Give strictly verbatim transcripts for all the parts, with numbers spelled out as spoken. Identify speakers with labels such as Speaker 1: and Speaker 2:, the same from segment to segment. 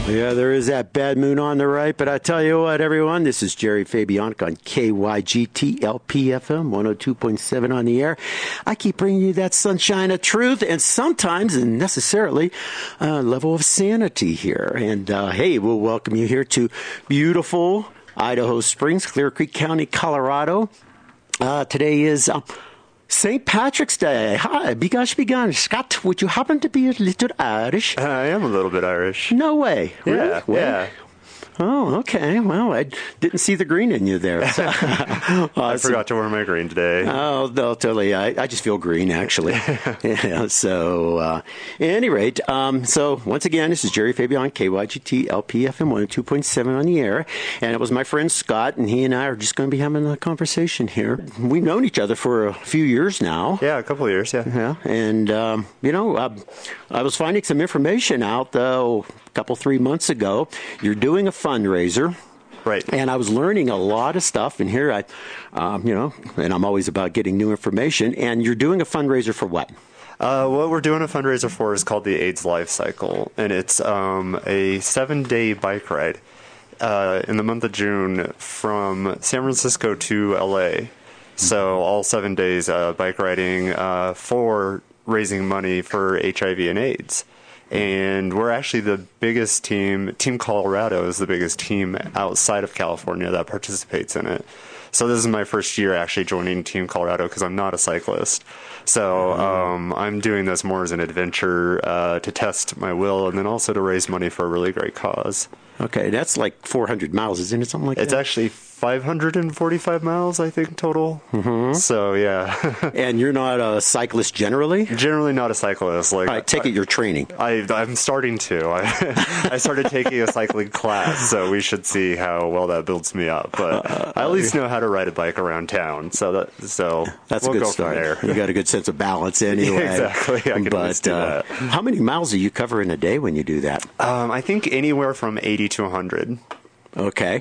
Speaker 1: Yeah, there is that bad moon on the right, but I tell you what, everyone, this is Jerry Fabianic on K Y G T L P F M one oh two point seven on the air. I keep bringing you that sunshine of truth and sometimes, and necessarily, a level of sanity here. And, uh, hey, we'll welcome you here to beautiful Idaho Springs, Clear Creek County, Colorado. Uh, today is... Uh, Saint Patrick's Day. Hi, bigosh bigan. Scott, would you happen to be a little Irish?
Speaker 2: I am a little bit Irish.
Speaker 1: No way.
Speaker 2: Yeah,
Speaker 1: really?
Speaker 2: yeah.
Speaker 1: Oh, okay. Well, I didn't see the green in you there. So. uh,
Speaker 2: I forgot to wear my green today.
Speaker 1: Oh, no, totally. I, I just feel green, actually. yeah, so, uh, at any rate, um, so once again, this is Jerry Fabian, K Y G T L P F M one oh two point seven on the air. And it was my friend Scott, and he and I are just going to be having a conversation here. We've known each other for a few years now.
Speaker 2: Yeah, a couple of years, yeah.
Speaker 1: Yeah, and, um, you know, I, I was finding some information out, though, a couple, three months ago. You're doing a fundraiser.
Speaker 2: Right.
Speaker 1: And I was learning a lot of stuff. And here I, um, you know, and I'm always about getting new information. And you're doing a fundraiser for what?
Speaker 2: Uh, what we're doing a fundraiser for is called the AIDS Life Cycle. And it's um, a seven-day bike ride uh, in the month of June from San Francisco to L A. So all seven days uh, bike riding uh, for raising money for H I V and AIDS. And we're actually the biggest team. Team Colorado is the biggest team outside of California that participates in it. So this is my first year actually joining Team Colorado because I'm not a cyclist. So um, I'm doing this more as an adventure uh, to test my will and then also to raise money for a really great cause.
Speaker 1: Okay, that's like four hundred miles, isn't it? Something like
Speaker 2: it's
Speaker 1: that?
Speaker 2: It's actually five hundred forty-five miles, I think, total.
Speaker 1: Mm-hmm.
Speaker 2: So, yeah.
Speaker 1: And you're not a cyclist generally?
Speaker 2: Generally not a cyclist. Like,
Speaker 1: I take it you're training.
Speaker 2: I, I'm starting to. I, I started taking a cycling class, so we should see how well that builds me up. But uh, I at least know how to ride a bike around town, so that so
Speaker 1: that's
Speaker 2: we'll
Speaker 1: a good
Speaker 2: go
Speaker 1: start.
Speaker 2: From there.
Speaker 1: You got a good sense of balance anyway.
Speaker 2: Yeah, exactly. I can
Speaker 1: but
Speaker 2: do
Speaker 1: uh,
Speaker 2: that.
Speaker 1: How many miles do you cover in a day when you do that?
Speaker 2: Um, I think anywhere from eighty to one hundred.
Speaker 1: Okay.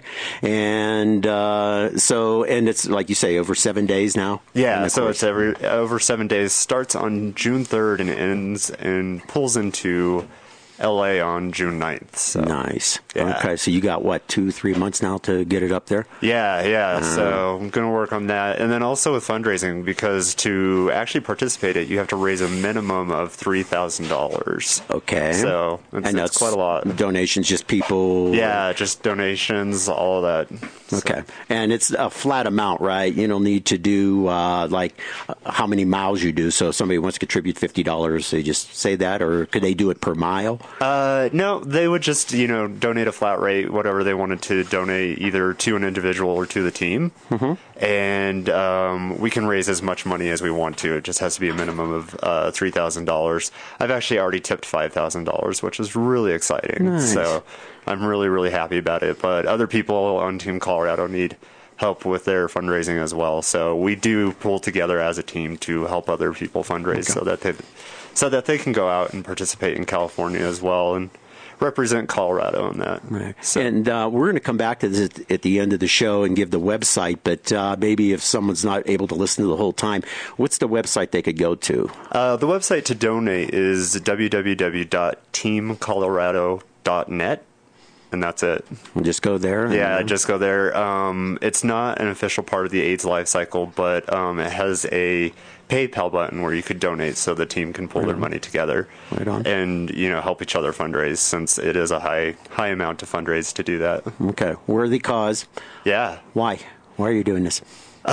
Speaker 1: And uh, so, and it's like you say, over seven days now?
Speaker 2: Yeah, so it's every over seven days. Starts on June third and ends and pulls into L A on June ninth. So.
Speaker 1: Nice.
Speaker 2: Yeah.
Speaker 1: Okay, so you got, what, two, three months now to get it up there?
Speaker 2: Yeah, yeah. Uh, so I'm going to work on that. And then also with fundraising, because to actually participate in it, you have to raise a minimum of three thousand dollars.
Speaker 1: Okay.
Speaker 2: So it's,
Speaker 1: and
Speaker 2: it's
Speaker 1: that's
Speaker 2: quite a lot.
Speaker 1: Donations, just people?
Speaker 2: Yeah, just donations, all of that.
Speaker 1: Okay. So. And it's a flat amount, right? You don't need to do, uh, like, how many miles you do. So if somebody wants to contribute fifty dollars, they just say that, or could they do it per mile?
Speaker 2: Uh, no, they would just, you know, donate a flat rate, whatever they wanted to donate, either to an individual or to the team. Mm-hmm. And um, we can raise as much money as we want to. It just has to be a minimum of uh, three thousand dollars. I've actually already tipped five thousand dollars, which is really exciting.
Speaker 1: Nice.
Speaker 2: So I'm really, really happy about it. But other people on Team Colorado need help with their fundraising as well. So we do pull together as a team to help other people fundraise okay. so that they... So that they can go out and participate in California as well and represent Colorado in that.
Speaker 1: Right.
Speaker 2: So.
Speaker 1: And uh, we're going to come back to this at the end of the show and give the website, but uh, maybe if someone's not able to listen to the whole time, what's the website they could go to?
Speaker 2: Uh, the website to donate is w w w dot team colorado dot net. And that's it.
Speaker 1: Just go there?
Speaker 2: Yeah, just go there. Um, it's not an official part of the AIDS Life Cycle, but um, it has a PayPal button where you could donate so the team can pull right their on. money together
Speaker 1: right on.
Speaker 2: and, you know, help each other fundraise since it is a high high amount to fundraise to do that.
Speaker 1: Okay. Worthy cause.
Speaker 2: Yeah.
Speaker 1: Why? Why are you doing this?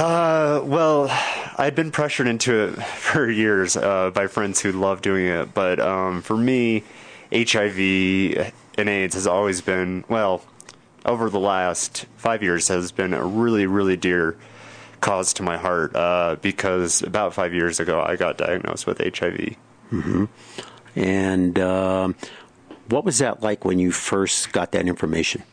Speaker 2: Uh, well, I'd been pressured into it for years uh, by friends who love doing it. But um, for me, H I V and AIDS has always been, well, over the last five years has been a really, really dear cause to my heart uh, because about five years ago I got diagnosed with H I V.
Speaker 1: Mm-hmm. And um, what was that like when you first got that information?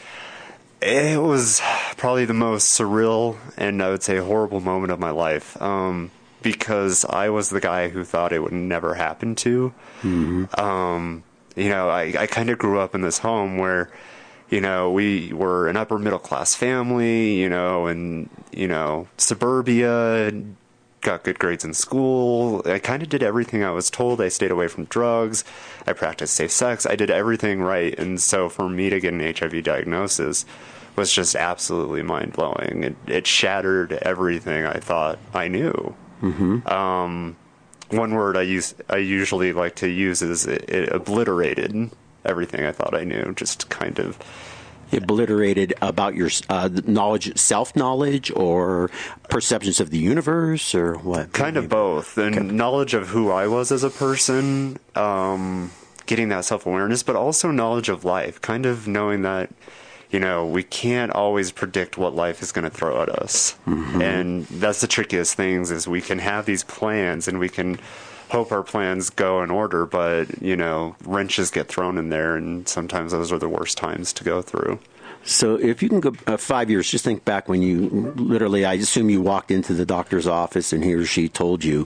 Speaker 2: It was probably the most surreal and I would say horrible moment of my life um, because I was the guy who thought it would never happen to.
Speaker 1: Mm-hmm.
Speaker 2: Um, you know, I, I kind of grew up in this home where, you know, we were an upper middle class family, you know, and, you know, suburbia, got good grades in school. I kind of did everything I was told. I stayed away from drugs. I practiced safe sex. I did everything right. And so for me to get an H I V diagnosis was just absolutely mind-blowing. It, it shattered everything I thought I knew. Mm-hmm. Um, one word I use, I usually like to use is it, it obliterated everything I thought I knew, just kind of...
Speaker 1: Obliterated about your uh, knowledge, self-knowledge, or perceptions of the universe, or what?
Speaker 2: Kind of both. And okay. Knowledge of who I was as a person, um, getting that self-awareness, but also knowledge of life, kind of knowing that, you know, we can't always predict what life is going to throw at us. Mm-hmm. And that's the trickiest things, is we can have these plans and we can hope our plans go in order, but, you know, wrenches get thrown in there, and sometimes those are the worst times to go through.
Speaker 1: So if you can go uh, five years, just think back when you literally, I assume you walked into the doctor's office and he or she told you,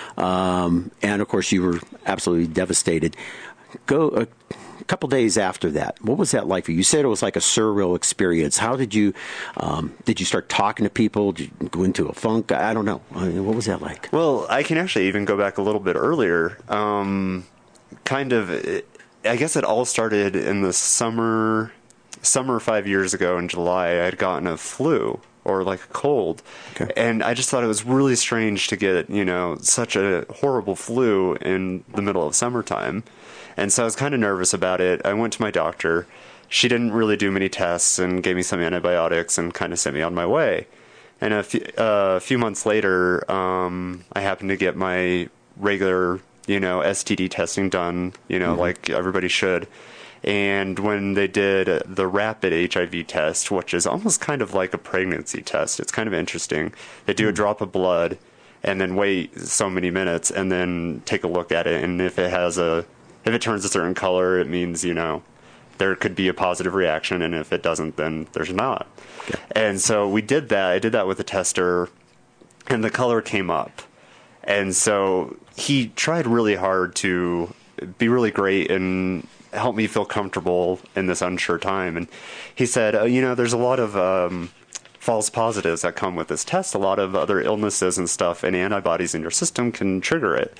Speaker 1: um, and of course you were absolutely devastated. Go a couple days after that, what was that like for you? You said it was like a surreal experience. How did you, um, did you start talking to people? Did you go into a funk? I don't know. I mean, what was that like?
Speaker 2: Well, I can actually even go back a little bit earlier. Um, kind of, I guess it all started in the summer, summer five years ago in July. I had gotten a flu, or like a cold. Okay. And I just thought it was really strange to get, you know, such a horrible flu in the middle of summertime. And so I was kind of nervous about it. I went to my doctor. She didn't really do many tests and gave me some antibiotics and kind of sent me on my way. And a few, uh, a few months later, um, I happened to get my regular, you know, S T D testing done, you know, mm-hmm. like everybody should. And when they did the rapid H I V test, which is almost kind of like a pregnancy test, it's kind of interesting. They do mm-hmm. a drop of blood and then wait so many minutes and then take a look at it. And if it has a If it turns a certain color, it means, you know, there could be a positive reaction, and if it doesn't, then there's not. Okay. And so we did that. I did that with the tester, and the color came up. And so he tried really hard to be really great and help me feel comfortable in this unsure time. And he said, oh, you know, there's a lot of um, false positives that come with this test. A lot of other illnesses and stuff, and antibodies in your system can trigger it.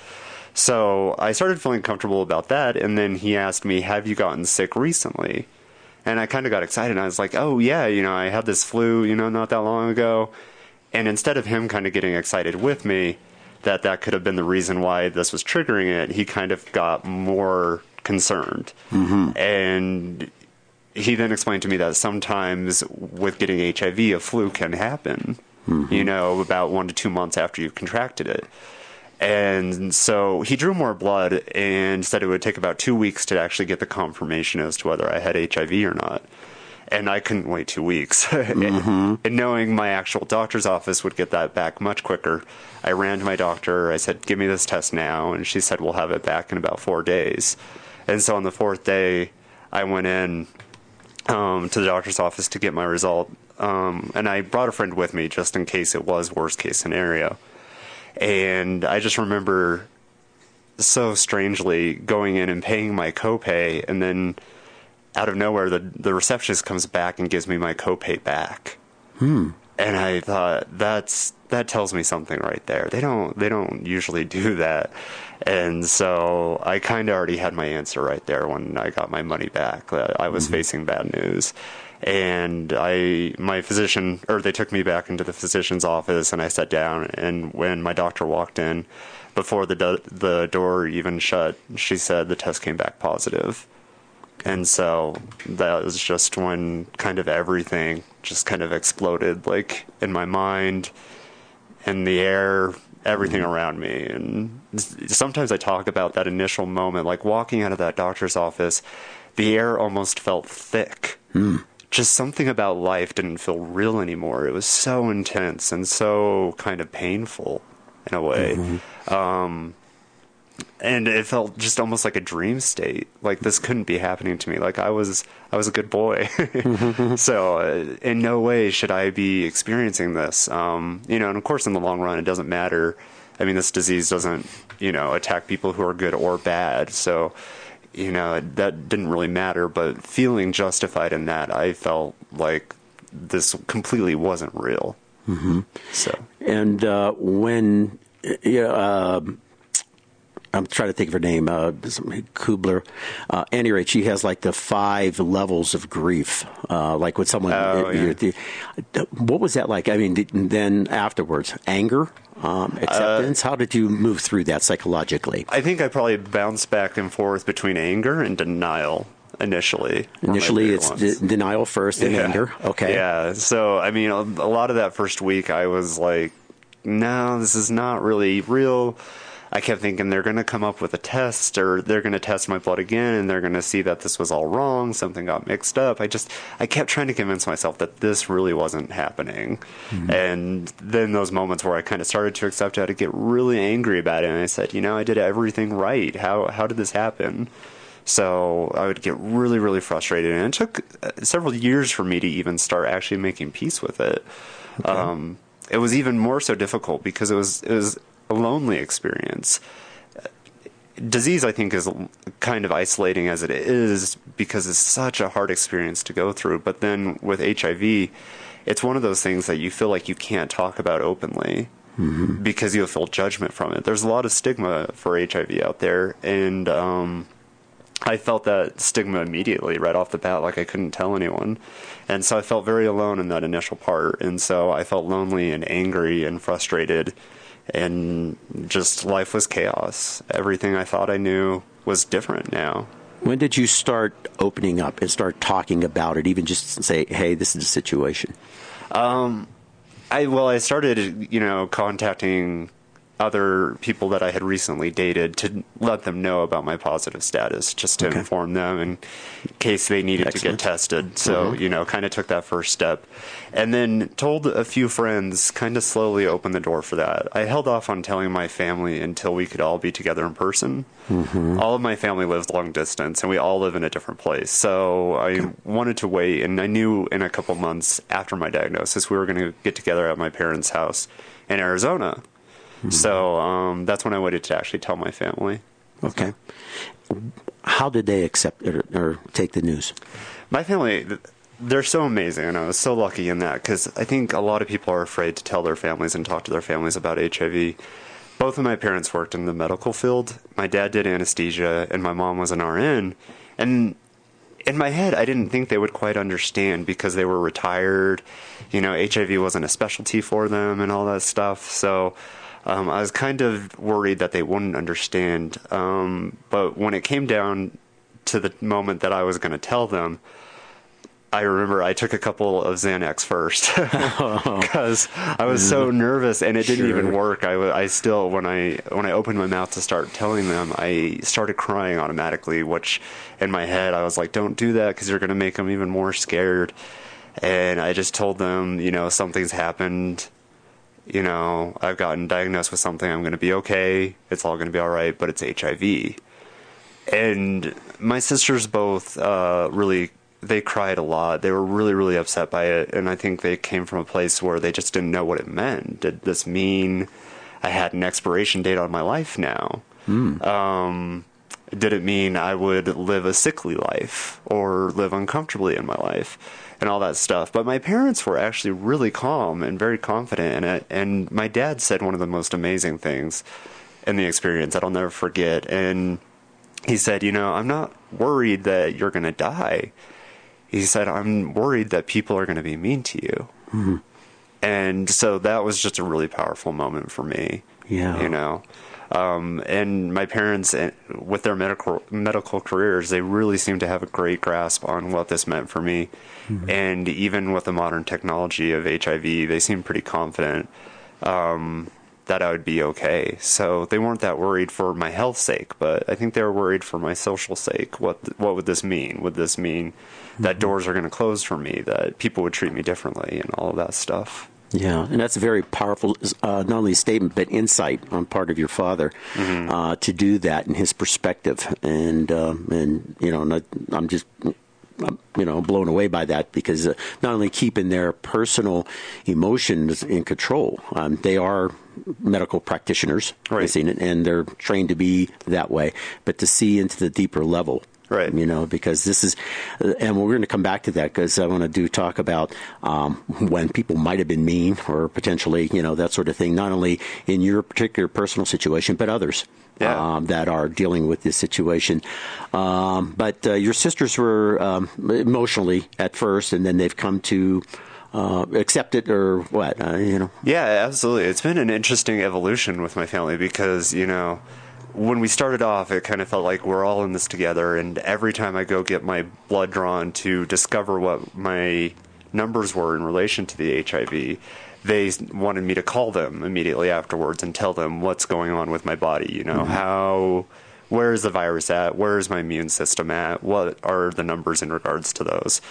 Speaker 2: So I started feeling comfortable about that, and then he asked me, have you gotten sick recently? And I kind of got excited. I was like, oh, yeah, you know, I had this flu, you know, not that long ago. And instead of him kind of getting excited with me that that could have been the reason why this was triggering it, he kind of got more concerned. Mm-hmm. And he then explained to me that sometimes with getting H I V, a flu can happen, mm-hmm. you know, about one to two months after you've contracted it. And so he drew more blood and said it would take about two weeks to actually get the confirmation as to whether I had H I V or not. And I couldn't wait two weeks. Mm-hmm. And knowing my actual doctor's office would get that back much quicker, I ran to my doctor. I said, give me this test now. And she said, we'll have it back in about four days. And so on the fourth day, I went in um, to the doctor's office to get my result. Um, and I brought a friend with me just in case it was worst case scenario. And I just remember so strangely going in and paying my copay, and then out of nowhere, the the receptionist comes back and gives me my copay back. Hmm. And I thought, that's that tells me something right there. They don't they don't usually do that. And so I kind of already had my answer right there when I got my money back. I was mm-hmm. facing bad news. And I, my physician, or they took me back into the physician's office, and I sat down, and when my doctor walked in, before the do- the door even shut, she said the test came back positive. And so that was just when kind of everything just kind of exploded, like in my mind, in the air, everything around me. And sometimes I talk about that initial moment, like walking out of that doctor's office, the air almost felt thick. Hmm. Just something about life didn't feel real anymore. It was so intense and so kind of painful in a way. Mm-hmm. Um, and it felt just almost like a dream state. Like this couldn't be happening to me. Like I was, I was a good boy. Mm-hmm. So uh, in no way should I be experiencing this. Um, you know, and of course in the long run, it doesn't matter. I mean, this disease doesn't, you know, attack people who are good or bad. So, you know, that didn't really matter, but feeling justified in that, I felt like this completely wasn't real.
Speaker 1: Mm-hmm.
Speaker 2: So,
Speaker 1: and uh, when yeah, uh, I'm trying to think of her name, uh, Kubler. Uh, at any rate, she has like the five levels of grief. Uh, like when someone,
Speaker 2: oh, yeah.
Speaker 1: the, what was that like? I mean, then afterwards, anger, um, acceptance. Uh, How did you move through that psychologically?
Speaker 2: I think I probably bounced back and forth between anger and denial. Initially,
Speaker 1: initially it's de- denial first and
Speaker 2: yeah.
Speaker 1: anger. Okay.
Speaker 2: Yeah. So, I mean, a, a lot of that first week, I was like, no, this is not really real. I kept thinking they're going to come up with a test, or they're going to test my blood again, and they're going to see that this was all wrong. Something got mixed up. I just, I kept trying to convince myself that this really wasn't happening. Mm-hmm. And then those moments where I kind of started to accept it, I'd get really angry about it. And I said, you know, I did everything right. How, how did this happen? So I would get really, really frustrated, and it took several years for me to even start actually making peace with it. Okay. Um, it was even more so difficult because it was it was a lonely experience. Disease, I think, is kind of isolating as it is because it's such a hard experience to go through. But then with H I V, it's one of those things that you feel like you can't talk about openly. Mm-hmm. Because you'll feel judgment from it. There's a lot of stigma for H I V out there, and um, I felt that stigma immediately right off the bat, like I couldn't tell anyone. And so I felt very alone in that initial part. And so I felt lonely and angry and frustrated, and just life was chaos. Everything I thought I knew was different now.
Speaker 1: When did you start opening up and start talking about it, even just say, hey, this is the situation?
Speaker 2: Um, I, well, I started, you know, contacting other people that I had recently dated to let them know about my positive status, just to okay. inform them in case they needed Excellent. to get tested. So, mm-hmm. you know, kind of took that first step. And then told a few friends, kind of slowly opened the door for that. I held off on telling my family until we could all be together in person. Mm-hmm. All of my family lives long distance, and we all live in a different place. So I okay. wanted to wait, and I knew in a couple months after my diagnosis we were going to get together at my parents' house in Arizona. So um, that's when I waited to actually tell my family.
Speaker 1: Okay. How did they accept it or, or take the news?
Speaker 2: My family, they're so amazing, and I was so lucky in that, because I think a lot of people are afraid to tell their families and talk to their families about H I V. Both of my parents worked in the medical field. My dad did anesthesia, and my mom was an R N. And in my head, I didn't think they would quite understand because they were retired. You know, H I V wasn't a specialty for them and all that stuff. So Um, I was kind of worried that they wouldn't understand, um, but when it came down to the moment that I was going to tell them, I remember I took a couple of Xanax first because I was so nervous, and it didn't sure. even work. I, I still, when I when I opened my mouth to start telling them, I started crying automatically, which in my head I was like, don't do that because you're going to make them even more scared. And I just told them, you know, something's happened. You know, I've gotten diagnosed with something. I'm going to be okay. It's all going to be all right, but it's H I V. And my sisters both uh, really, they cried a lot. They were really, really upset by it. And I think they came from a place where they just didn't know what it meant. Did this mean I had an expiration date on my life now? Mm. Um, did it mean I would live a sickly life or live uncomfortably in my life? And all that stuff. But my parents were actually really calm and very confident in it. And my dad said one of the most amazing things in the experience that I'll never forget. And he said, you know, I'm not worried that you're going to die. He said, I'm worried that people are going to be mean to you. Mm-hmm. And so that was just a really powerful moment for me.
Speaker 1: Yeah.
Speaker 2: You know. Um, and my parents, with their medical medical careers, they really seemed to have a great grasp on what this meant for me. Mm-hmm. And even with the modern technology of H I V, they seemed pretty confident um, that I would be okay. So they weren't that worried for my health's sake, but I think they were worried for my social sake. What what would this mean? Would this mean mm-hmm. that doors are going to close for me, that people would treat me differently, and all of that stuff?
Speaker 1: Yeah, and that's a very powerful, uh, not only statement, but insight on part of your father mm-hmm. uh, to do that in his perspective. And, uh, and you know, not, I'm just, you know, blown away by that because uh, not only keeping their personal emotions in control, um, they are medical practitioners,
Speaker 2: right.
Speaker 1: and they're trained to be that way, but to see into the deeper level
Speaker 2: Right.
Speaker 1: You know, because this is, and we're going to come back to that because I want to do talk about um, when people might have been mean or potentially, you know, that sort of thing, not only in your particular personal situation, but others. Yeah. Um, that are dealing with this situation. Um, but uh, your sisters were um, emotionally at first, and then they've come to uh, accept it or what, uh, you know?
Speaker 2: Yeah, absolutely. It's been an interesting evolution with my family because, you know, when we started off, it kind of felt like we're all in this together, and every time I go get my blood drawn to discover what my numbers were in relation to the H I V, they wanted me to call them immediately afterwards and tell them what's going on with my body, you know, mm-hmm. how, where is the virus at, where is my immune system at, what are the numbers in regards to those.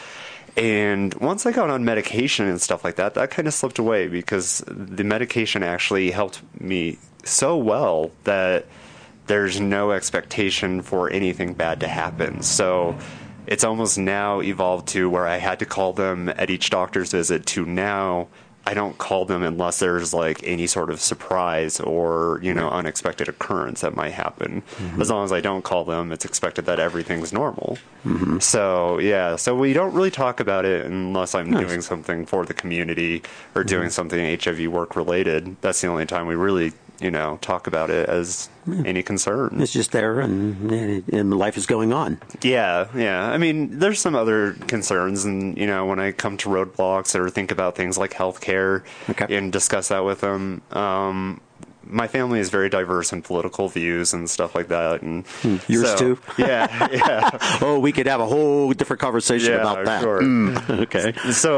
Speaker 2: And once I got on medication and stuff like that, that kind of slipped away because the medication actually helped me so well that there's no expectation for anything bad to happen. So it's almost now evolved to where I had to call them at each doctor's visit to now I don't call them unless there's like any sort of surprise or, you know, unexpected occurrence that might happen. Mm-hmm. As long as I don't call them, it's expected that everything's normal. Mm-hmm. So, yeah, so we don't really talk about it unless I'm nice. doing something for the community or mm-hmm. doing something H I V work related. That's the only time we really, you know, talk about it as yeah. any concern.
Speaker 1: It's just there and, and life is going on.
Speaker 2: Yeah, yeah. I mean, there's some other concerns, and, you know, when I come to roadblocks or think about things like healthcare okay. and discuss that with them, um, my family is very diverse in political views and stuff like that. And
Speaker 1: hmm. Yours
Speaker 2: so,
Speaker 1: too?
Speaker 2: Yeah, yeah.
Speaker 1: Oh, we could have a whole different conversation
Speaker 2: yeah,
Speaker 1: about that.
Speaker 2: Sure.
Speaker 1: Mm, okay.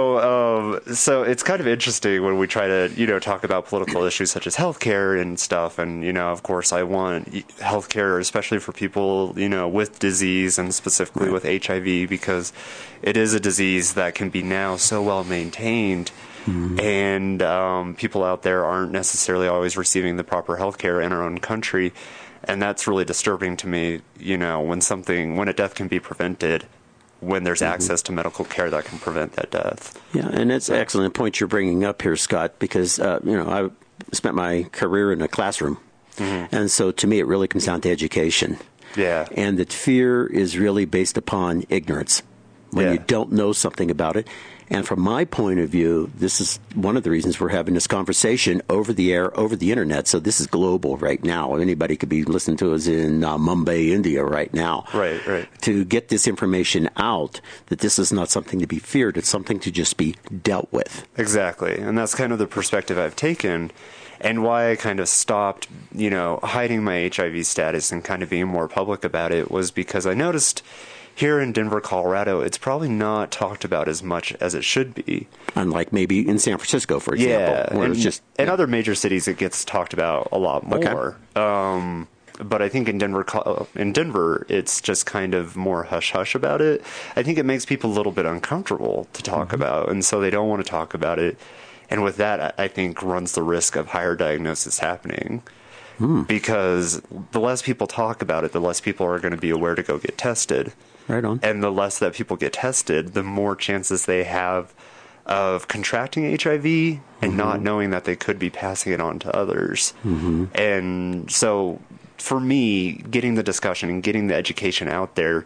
Speaker 2: So, um, so it's kind of interesting when we try to, you know, talk about political issues such as healthcare and stuff. And, you know, of course, I want healthcare, especially for people, you know, with disease and specifically right. with H I V, because it is a disease that can be now so well maintained. Mm-hmm. And um, people out there aren't necessarily always receiving the proper health care in our own country. And that's really disturbing to me, you know, when something, when a death can be prevented, when there's mm-hmm. access to medical care that can prevent that death.
Speaker 1: Yeah, and it's an excellent point you're bringing up here, Scott, because, uh, you know, I spent my career in a classroom. Mm-hmm. And so to me, it really comes down to education.
Speaker 2: Yeah.
Speaker 1: And that fear is really based upon ignorance. When yeah. you don't know something about it. And from my point of view, this is one of the reasons we're having this conversation over the air, over the internet. So this is global right now. Anybody could be listening to us in uh, Mumbai, India right now.
Speaker 2: Right, right.
Speaker 1: To get this information out, that this is not something to be feared. It's something to just be dealt with.
Speaker 2: Exactly. And that's kind of the perspective I've taken. And why I kind of stopped, you know, hiding my H I V status and kind of being more public about it was because I noticed here in Denver, Colorado, it's probably not talked about as much as it should be.
Speaker 1: Unlike maybe in San Francisco, for example.
Speaker 2: Yeah,
Speaker 1: where
Speaker 2: and,
Speaker 1: it's just,
Speaker 2: in
Speaker 1: yeah.
Speaker 2: other major cities, it gets talked about a lot more. Okay. Um, but I think in Denver, in Denver, it's just kind of more hush-hush about it. I think it makes people a little bit uncomfortable to talk mm-hmm. about, and so they don't want to talk about it. And with that, I think runs the risk of higher diagnosis happening. Mm. Because the less people talk about it, the less people are going to be aware to go get tested.
Speaker 1: Right on.
Speaker 2: And the less that people get tested, the more chances they have of contracting H I V and mm-hmm. not knowing that they could be passing it on to others. Mm-hmm. And so for me, getting the discussion and getting the education out there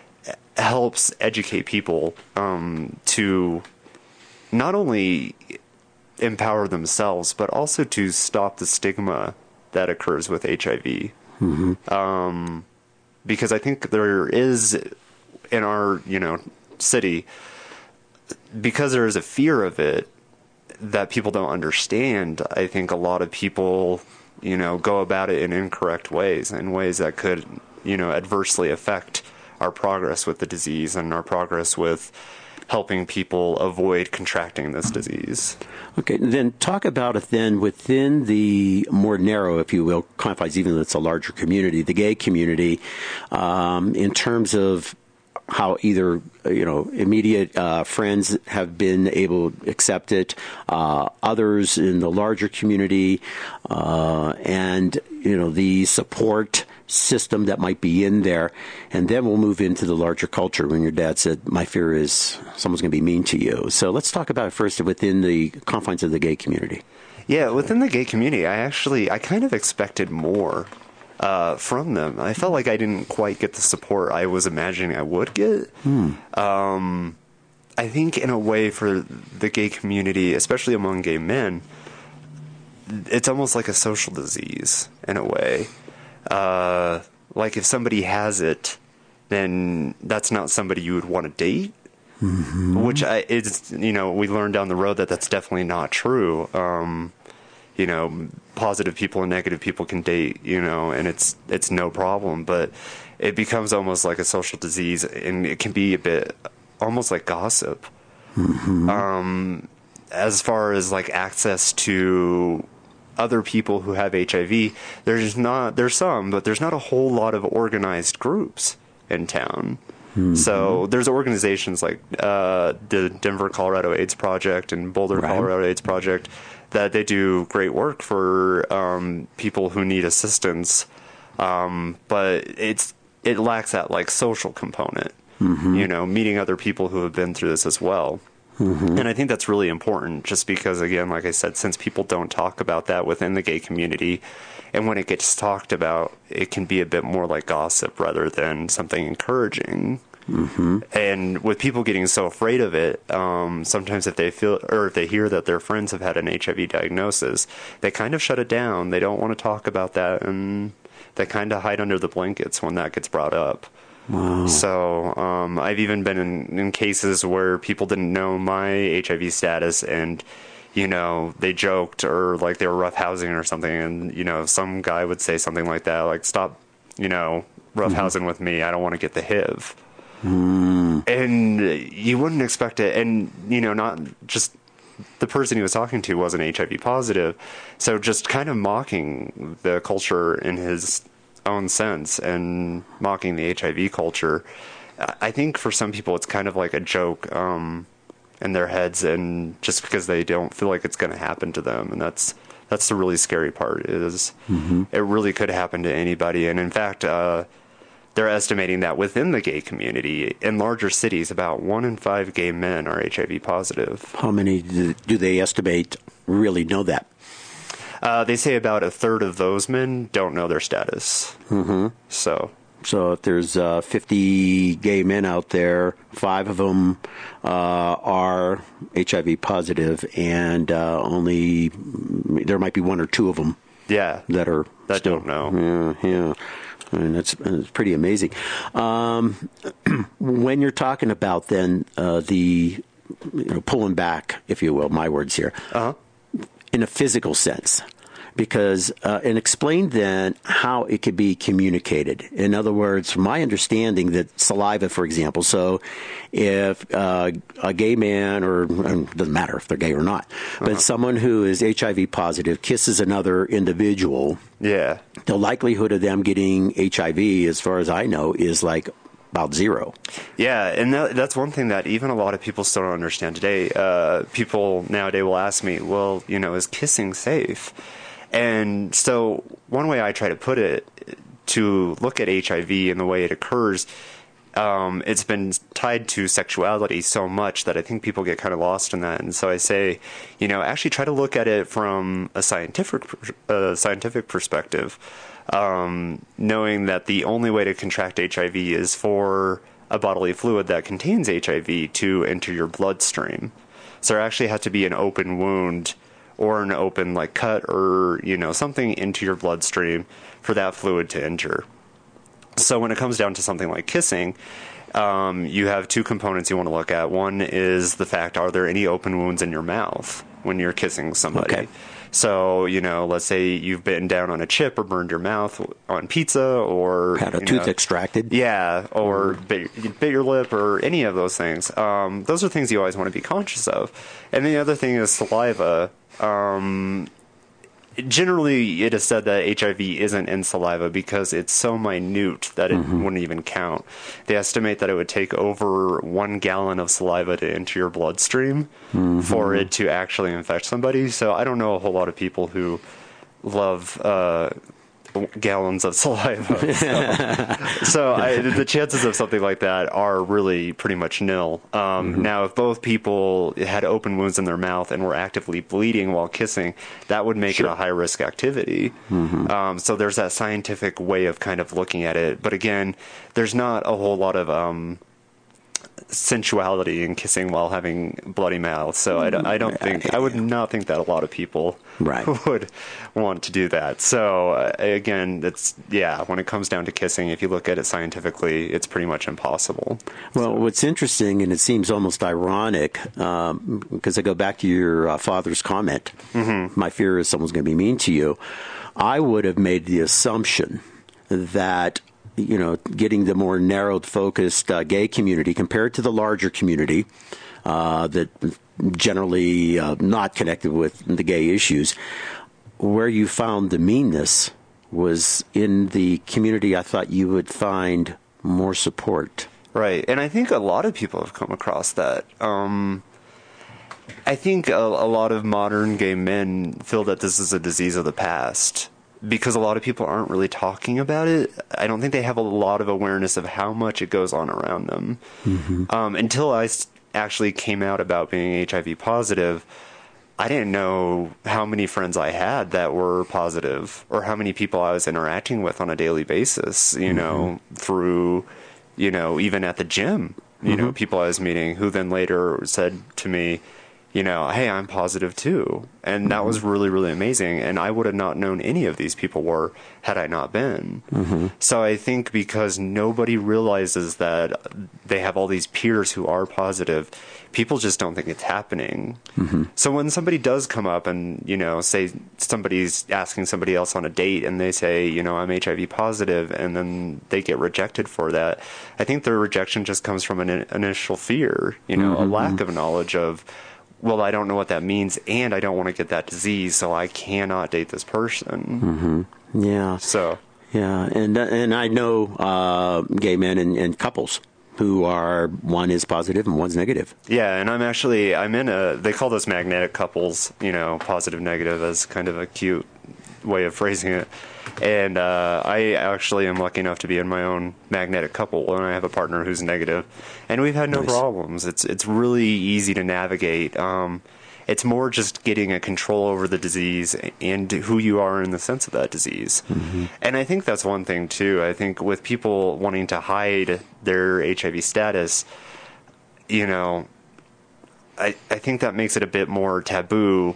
Speaker 2: helps educate people um, to not only empower themselves, but also to stop the stigma that occurs with H I V. Mm-hmm. Um, because I think there is, in our, you know, city, because there is a fear of it that people don't understand, I think a lot of people, you know, go about it in incorrect ways, in ways that could, you know, adversely affect our progress with the disease and our progress with helping people avoid contracting this disease.
Speaker 1: Okay, then talk about it then within the more narrow, if you will, confines, even though it's a larger community, the gay community, um, in terms of how either, you know, immediate uh, friends have been able to accept it, uh, others in the larger community, uh, and, you know, the support system that might be in there. And then we'll move into the larger culture when your dad said, my fear is someone's going to be mean to you. So let's talk about it first within the confines of the gay community.
Speaker 2: Yeah, within the gay community, I actually, I kind of expected more. uh, from them. I felt like I didn't quite get the support I was imagining I would get.
Speaker 1: Hmm.
Speaker 2: Um, I think in a way for the gay community, especially among gay men, it's almost like a social disease in a way. Uh, like if somebody has it, then that's not somebody you would want to date. Mm-hmm. Which I, it's, you know, we learned down the road that that's definitely not true. Um, you know, positive people and negative people can date, you know, and it's, it's no problem, but it becomes almost like a social disease, and it can be a bit almost like gossip. Mm-hmm. Um, as far as like access to other people who have H I V, there's not, there's some, but there's not a whole lot of organized groups in town. Mm-hmm. So there's organizations like uh, the Denver, Colorado AIDS Project and Boulder, right. Colorado AIDS Project, that they do great work for um, people who need assistance. Um, but it's, it lacks that like social component, mm-hmm. you know, meeting other people who have been through this as well. Mm-hmm. And I think that's really important just because, again, like I said, since people don't talk about that within the gay community, and when it gets talked about, it can be a bit more like gossip rather than something encouraging. Mm-hmm. And with people getting so afraid of it, um, sometimes if they feel or if they hear that their friends have had an H I V diagnosis, they kind of shut it down. They don't want to talk about that, and they kind of hide under the blankets when that gets brought up. Wow. So um, I've even been in, in cases where people didn't know my H I V status, and you know, they joked or like they were roughhousing or something, and you know, some guy would say something like that, like, "Stop, you know, roughhousing mm-hmm. with me. I don't want to get the H I V." Mm. And you wouldn't expect it, and you know, not just the person he was talking to wasn't H I V positive, so just kind of mocking the culture in his own sense and mocking the H I V culture. I think for some people it's kind of like a joke um, in their heads, and just because they don't feel like it's going to happen to them, and that's that's the really scary part is mm-hmm. it really could happen to anybody. And in fact, uh, they're estimating that within the gay community in larger cities, about one in five gay men are H I V positive.
Speaker 1: How many do they estimate really know that?
Speaker 2: Uh, they say about a third of those men don't know their status. Mm-hmm. So,
Speaker 1: so if there's uh, fifty gay men out there, five of them uh, are H I V positive, and uh, only there might be one or two of them.
Speaker 2: Yeah,
Speaker 1: that are
Speaker 2: that
Speaker 1: still,
Speaker 2: don't know.
Speaker 1: Yeah, yeah. I mean, that's, that's pretty amazing. Um, when you're talking about then uh, the you know, pulling back, if you will, my words here, uh-huh. in a physical sense, because uh, and explain then how it could be communicated. In other words, from my understanding that saliva, for example, so if uh, a gay man, or it doesn't matter if they're gay or not, uh-huh. but someone who is H I V positive kisses another individual,
Speaker 2: yeah,
Speaker 1: the likelihood of them getting H I V, as far as I know, is like about zero.
Speaker 2: Yeah, and that, that's one thing that even a lot of people still don't understand today. Uh, people nowadays will ask me, well, you know, is kissing safe? And so one way I try to put it, to look at H I V and the way it occurs, um, it's been tied to sexuality so much that I think people get kind of lost in that. And so I say, you know, actually try to look at it from a scientific, uh, scientific perspective, um, knowing that the only way to contract H I V is for a bodily fluid that contains H I V to enter your bloodstream. So there actually has to be an open wound or an open like cut or, you know, something into your bloodstream for that fluid to enter. So when it comes down to something like kissing, um, you have two components you want to look at. One is the fact, are there any open wounds in your mouth when you're kissing somebody?
Speaker 1: Okay.
Speaker 2: So, you know, let's say you've bitten down on a chip or burned your mouth on pizza, or
Speaker 1: had a
Speaker 2: you
Speaker 1: tooth
Speaker 2: know,
Speaker 1: extracted.
Speaker 2: Yeah, or mm. bit, you bit your lip, or any of those things. Um, those are things you always want to be conscious of. And the other thing is saliva. Um, generally, it is said that H I V isn't in saliva because it's so minute that it mm-hmm. wouldn't even count. They estimate that it would take over one gallon of saliva to enter your bloodstream mm-hmm. for it to actually infect somebody. So I don't know a whole lot of people who love uh, gallons of saliva. So, so I, the chances of something like that are really pretty much nil. Um, mm-hmm. Now, if both people had open wounds in their mouth and were actively bleeding while kissing, that would make sure. it a high-risk activity. Mm-hmm. Um, so there's that scientific way of kind of looking at it. But again, there's not a whole lot of um, sensuality in kissing while having bloody mouth. So I don't, I don't think, I would not think that a lot of people right. would want to do that. So uh, again, it's, yeah, when it comes down to kissing, if you look at it scientifically, it's pretty much impossible.
Speaker 1: Well,
Speaker 2: so.
Speaker 1: What's interesting, and it seems almost ironic, um, because I go back to your uh, father's comment, mm-hmm. my fear is someone's going to be mean to you. I would have made the assumption that you know, getting the more narrowed, focused uh, gay community compared to the larger community uh, that generally uh, not connected with the gay issues, where you found the meanness was in the community. I thought you would find more support.
Speaker 2: Right, and I think a lot of people have come across that. Um, I think a, a lot of modern gay men feel that this is a disease of the past. Because a lot of people aren't really talking about it, I don't think they have a lot of awareness of how much it goes on around them. Mm-hmm. Um, until I actually came out about being H I V positive, I didn't know how many friends I had that were positive or how many people I was interacting with on a daily basis, you mm-hmm. know, through, you know, even at the gym, you mm-hmm. know, people I was meeting who then later said to me, you know, hey, I'm positive too. And that mm-hmm. was really, really amazing. And I would have not known any of these people were had I not been. Mm-hmm. So I think because nobody realizes that they have all these peers who are positive, people just don't think it's happening. Mm-hmm. So when somebody does come up and, you know, say somebody's asking somebody else on a date and they say, you know, I'm H I V positive, and then they get rejected for that, I think their rejection just comes from an initial fear, you know, mm-hmm. a lack of knowledge of, well, I don't know what that means, and I don't want to get that disease, so I cannot date this person.
Speaker 1: Mm-hmm. Yeah.
Speaker 2: So.
Speaker 1: Yeah, and and I know uh, gay men and, and couples who are, one is positive and one's negative.
Speaker 2: Yeah, and I'm actually, I'm in a, they call those magnetic couples, you know, positive, negative as kind of a cute way of phrasing it. And uh, I actually am lucky enough to be in my own magnetic couple, and I have a partner who's negative, and we've had no nice. problems. It's it's really easy to navigate. Um, it's more just getting a control over the disease and who you are in the sense of that disease. Mm-hmm. And I think that's one thing too. I think with people wanting to hide their H I V status, you know, I I think that makes it a bit more taboo.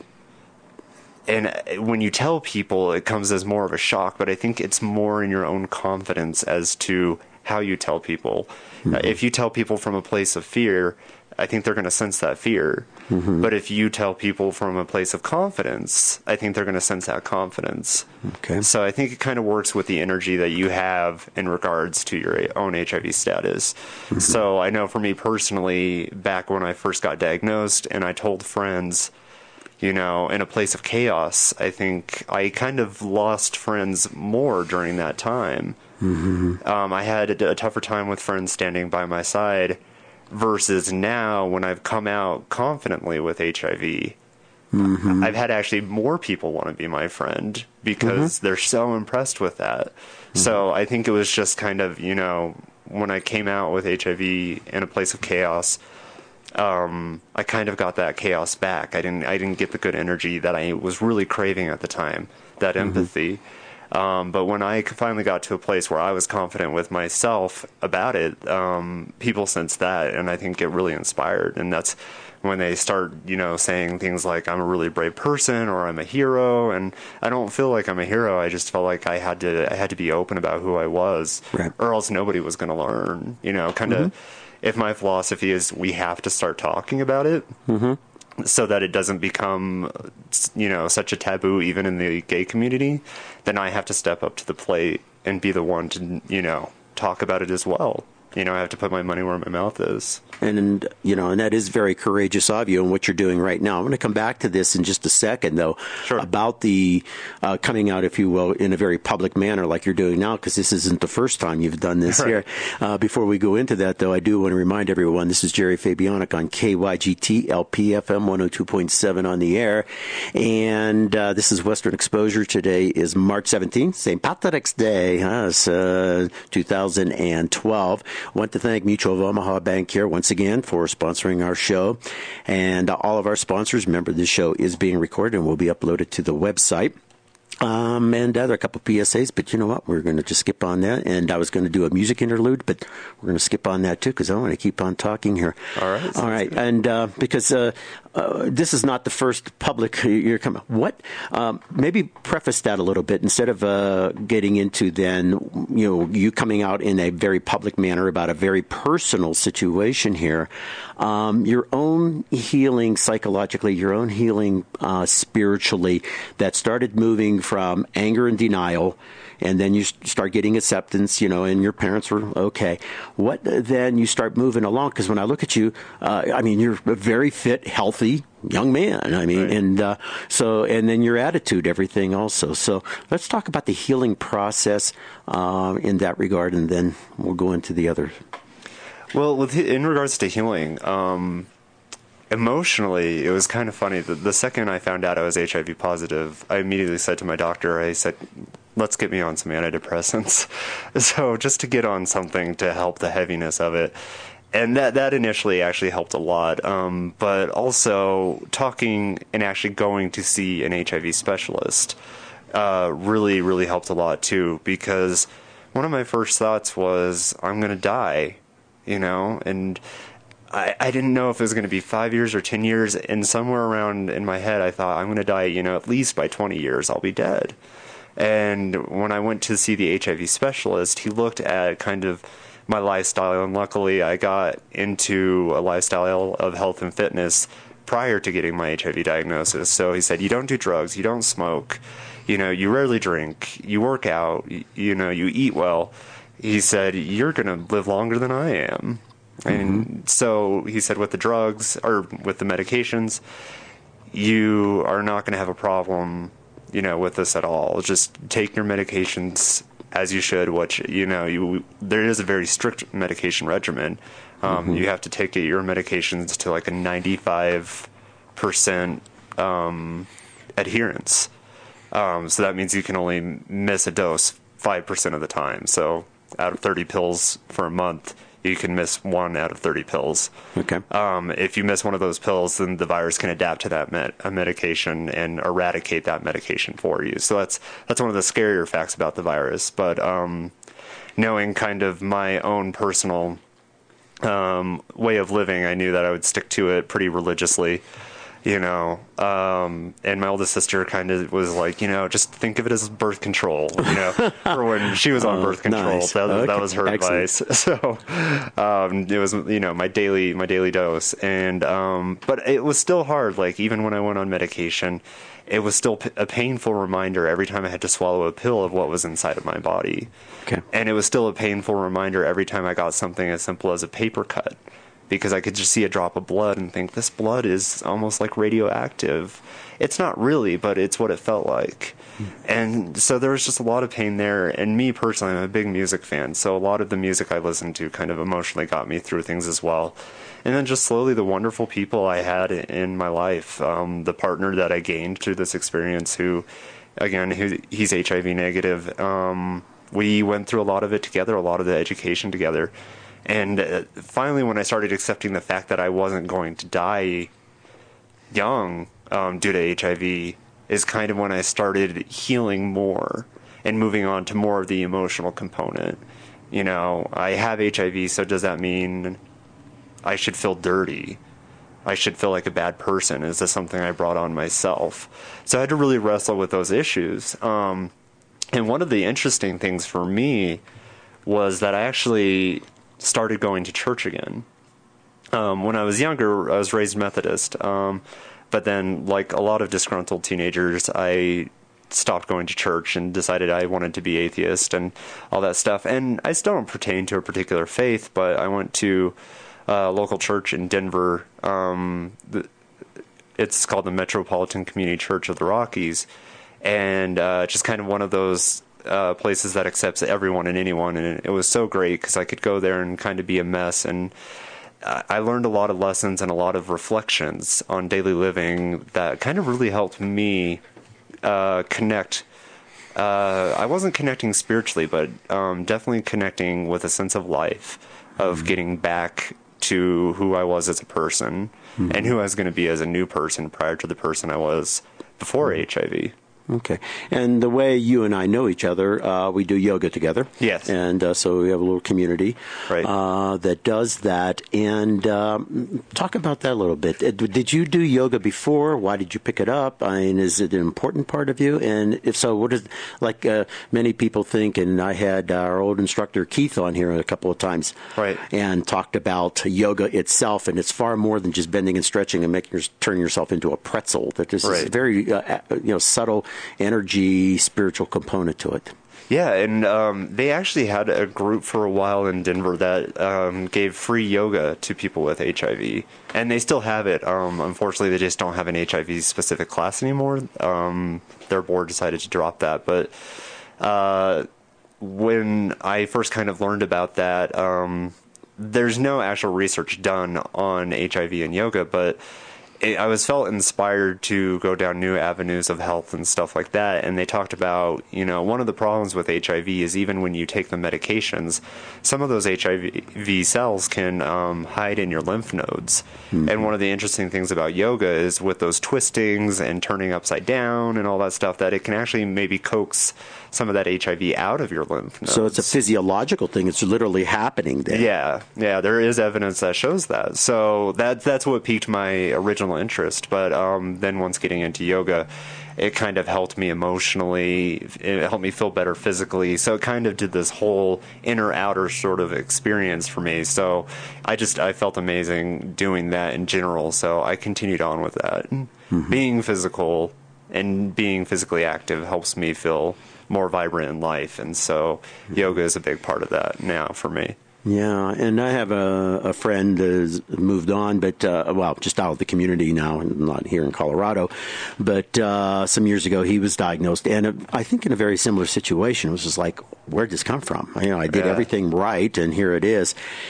Speaker 2: And when you tell people, it comes as more of a shock, but I think it's more in your own confidence as to how you tell people. Mm-hmm. Uh, if you tell people from a place of fear, I think they're going to sense that fear. Mm-hmm. But if you tell people from a place of confidence, I think they're going to sense that confidence. Okay. So I think it kind of works with the energy that you have in regards to your own H I V status. Mm-hmm. So I know for me personally, back when I first got diagnosed and I told friends, you know, in a place of chaos, I think I kind of lost friends more during that time. Mm-hmm. Um, I had a, a tougher time with friends standing by my side versus now when I've come out confidently with H I V. Mm-hmm. I've had actually more people want to be my friend because mm-hmm. they're so impressed with that. Mm-hmm. So I think it was just kind of, you know, when I came out with H I V in a place of chaos, Um, I kind of got that chaos back. I didn't. I didn't get the good energy that I was really craving at the time. That mm-hmm. empathy. Um, but when I finally got to a place where I was confident with myself about it, um, people sensed that, and I think it really inspired. And that's when they start, you know, saying things like, "I'm a really brave person," or "I'm a hero." And I don't feel like I'm a hero. I just felt like I had to. I had to be open about who I was, right. or else nobody was going to learn. You know, kind of. Mm-hmm. If my philosophy is we have to start talking about it mm-hmm. so that it doesn't become, you know, such a taboo even in the gay community, then I have to step up to the plate and be the one to, you know, talk about it as well. You know, I have to put my money where my mouth is.
Speaker 1: And, you know, and that is very courageous of you and what you're doing right now. I'm going to come back to this in just a second, though,
Speaker 2: sure.
Speaker 1: about the uh, coming out, if you will, in a very public manner like you're doing now, because this isn't the first time you've done this
Speaker 2: right.
Speaker 1: here. Uh, before we go into that, though, I do want to remind everyone, this is Jerry Fabianic on K Y G T L P F M one oh two point seven on the air. And uh, this is Western Exposure. Today is March seventeenth, Saint Patrick's Day, huh? It's, uh, two thousand twelve. I want to thank Mutual of Omaha Bank here once again for sponsoring our show. And uh, all of our sponsors, remember this show is being recorded and will be uploaded to the website. Um, and uh, there are a couple of P S As, but you know what? We're going to just skip on that. And I was going to do a music interlude, but we're going to skip on that too because I want to keep on talking here.
Speaker 2: All right.
Speaker 1: All right. Good. And uh, because uh, uh, this is not the first public you're coming. What? Um, maybe preface that a little bit instead of uh, getting into then, you know, you coming out in a very public manner about a very personal situation here. Um, your own healing psychologically, your own healing uh, spiritually that started moving from anger and denial, and then you start getting acceptance, you know, and your parents were okay. What then you start moving along? Because when I look at you, uh, I mean, you're a very fit, healthy young man. I mean, right. and uh, so, and then your attitude, everything also. So let's talk about the healing process um, in that regard, and then we'll go into the other.
Speaker 2: Well, with in regards to healing, um, emotionally, it was kind of funny. The, the second I found out I was H I V positive, I immediately said to my doctor, I said, let's get me on some antidepressants. So just to get on something to help the heaviness of it. And that, that initially actually helped a lot. Um, but also talking and actually going to see an H I V specialist uh, really, really helped a lot too. Because one of my first thoughts was, I'm going to die, you know, and I, I didn't know if it was going to be five years or ten years, and somewhere around in my head I thought, I'm going to die, you know, at least by twenty years I'll be dead. And when I went to see the H I V specialist, he looked at kind of my lifestyle, and luckily I got into a lifestyle of health and fitness prior to getting my H I V diagnosis. So he said, you don't do drugs, you don't smoke, you know, you rarely drink, you work out, you, you know, you eat well. He said, you're going to live longer than I am. And mm-hmm. so he said with the drugs or with the medications, you are not going to have a problem, you know, with this at all. Just take your medications as you should, which, you know, you there is a very strict medication regimen. Um, mm-hmm. You have to take your medications to like a ninety-five percent um, adherence. Um, so that means you can only miss a dose five percent of the time. So out of thirty pills for a month, you can miss one out of thirty pills.
Speaker 1: Okay.
Speaker 2: Um, if you miss one of those pills, then the virus can adapt to that med- a medication and eradicate that medication for you. So that's that's one of the scarier facts about the virus. But um, knowing kind of my own personal um, way of living, I knew that I would stick to it pretty religiously. You know, um, and my oldest sister kind of was like, you know, just think of it as birth control, you know, for when she was on oh, birth control.
Speaker 1: Nice.
Speaker 2: That,
Speaker 1: okay.
Speaker 2: that was her
Speaker 1: Excellent.
Speaker 2: advice. So um, it was, you know, my daily my daily dose. And um, but it was still hard. Like, even when I went on medication, it was still p- a painful reminder every time I had to swallow a pill of what was inside of my body.
Speaker 1: Okay.
Speaker 2: And it was still a painful reminder every time I got something as simple as a paper cut. Because I could just see a drop of blood and think, this blood is almost like radioactive. It's not really, but it's what it felt like. Mm. And so there was just a lot of pain there. And me personally, I'm a big music fan. So a lot of the music I listened to kind of emotionally got me through things as well. And then just slowly the wonderful people I had in my life, um, the partner that I gained through this experience who, again, who, he's H I V negative. Um, we went through a lot of it together, a lot of the education together. And uh, finally, when I started accepting the fact that I wasn't going to die young um, due to H I V, is kind of when I started healing more and moving on to more of the emotional component. You know, I have H I V, so does that mean I should feel dirty? I should feel like a bad person? Is this something I brought on myself? So I had to really wrestle with those issues. Um, and one of the interesting things for me was that I actually started going to church again. Um, when I was younger, I was raised Methodist. Um, but then, like a lot of disgruntled teenagers, I stopped going to church and decided I wanted to be atheist and all that stuff. And I still don't pertain to a particular faith, but I went to uh, local church in Denver. Um, the, it's called the Metropolitan Community Church of the Rockies, and uh, just kind of one of those uh, places that accepts everyone and anyone. And it was so great because I could go there and kind of be a mess. And I learned a lot of lessons and a lot of reflections on daily living that kind of really helped me uh, connect. Uh, I wasn't connecting spiritually, but um, definitely connecting with a sense of life, of mm-hmm. getting back to who I was as a person mm-hmm. and who I was going to be as a new person prior to the person I was before mm-hmm. H I V.
Speaker 1: Okay. And the way you and I know each other, uh, we do yoga together.
Speaker 2: Yes.
Speaker 1: And uh, so we have a little community
Speaker 2: right.
Speaker 1: uh, that does that. And um, talk about that a little bit. Did you do yoga before? Why did you pick it up? I mean, is it an important part of you? And if so, what is, like uh, many people think, and I had our old instructor Keith on here a couple of times
Speaker 2: right.
Speaker 1: and talked about yoga itself. And it's far more than just bending and stretching and making your, turning yourself into a pretzel. That this
Speaker 2: right.
Speaker 1: is a very uh, you know, subtle energy, spiritual component to it.
Speaker 2: Yeah, and um, they actually had a group for a while in Denver that um, gave free yoga to people with H I V, and they still have it. Um, unfortunately, they just don't have an H I V-specific class anymore. Um, their board decided to drop that, but uh, when I first kind of learned about that, um, there's no actual research done on H I V and yoga, but I was felt inspired to go down new avenues of health and stuff like that. And they talked about, you know, one of the problems with H I V is even when you take the medications, some of those H I V cells can um, hide in your lymph nodes. Mm-hmm. And one of the interesting things about yoga is with those twistings and turning upside down and all that stuff, that it can actually maybe coax some of that H I V out of your lymph nodes.
Speaker 1: So it's a physiological thing. It's literally happening there.
Speaker 2: Yeah, yeah, there is evidence that shows that. So that that's what piqued my original interest. But um, then once getting into yoga, it kind of helped me emotionally. It helped me feel better physically. So it kind of did this whole inner-outer sort of experience for me. So I just I felt amazing doing that in general. So I continued on with that. Mm-hmm. Being physical and being physically active helps me feel more vibrant in life, and so yoga is a big part of that now for me.
Speaker 1: Yeah, and I have a, a friend who's moved on, but, uh, well, just out of the community now, not here in Colorado, but uh, some years ago he was diagnosed, and uh, I think in a very similar situation. It was just like, where'd this come from? You know, I did
Speaker 2: yeah. everything
Speaker 1: right, and here it is.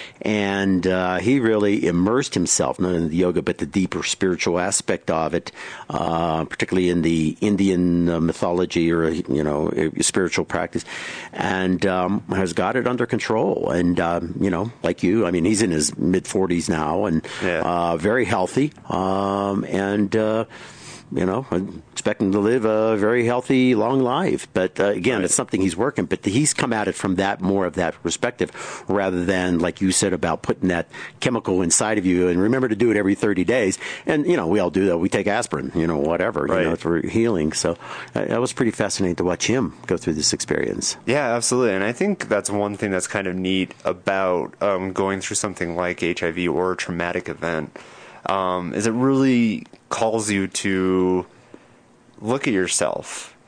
Speaker 1: And uh, he really immersed himself, not in the yoga, but the deeper spiritual aspect of it, uh, particularly in the Indian uh, mythology or, you know, spiritual practice, and um, has got it under control. And, um, you know, like you, I mean, he's in his mid forties now and
Speaker 2: yeah.
Speaker 1: uh, very healthy um, and, uh, you know, expecting to live a very healthy, long life. But uh, again, right. it's something he's working. But he's come at it from that more of that perspective, rather than like you said about putting that chemical inside of you. And remember to do it every thirty days. And you know, we all do that. We take aspirin, you know, whatever,
Speaker 2: right.
Speaker 1: you know, for healing. So uh, that was pretty fascinating to watch him go through this experience.
Speaker 2: Yeah, absolutely. And I think that's one thing that's kind of neat about um, going through something like H I V or a traumatic event. Um, is it really calls you to look at yourself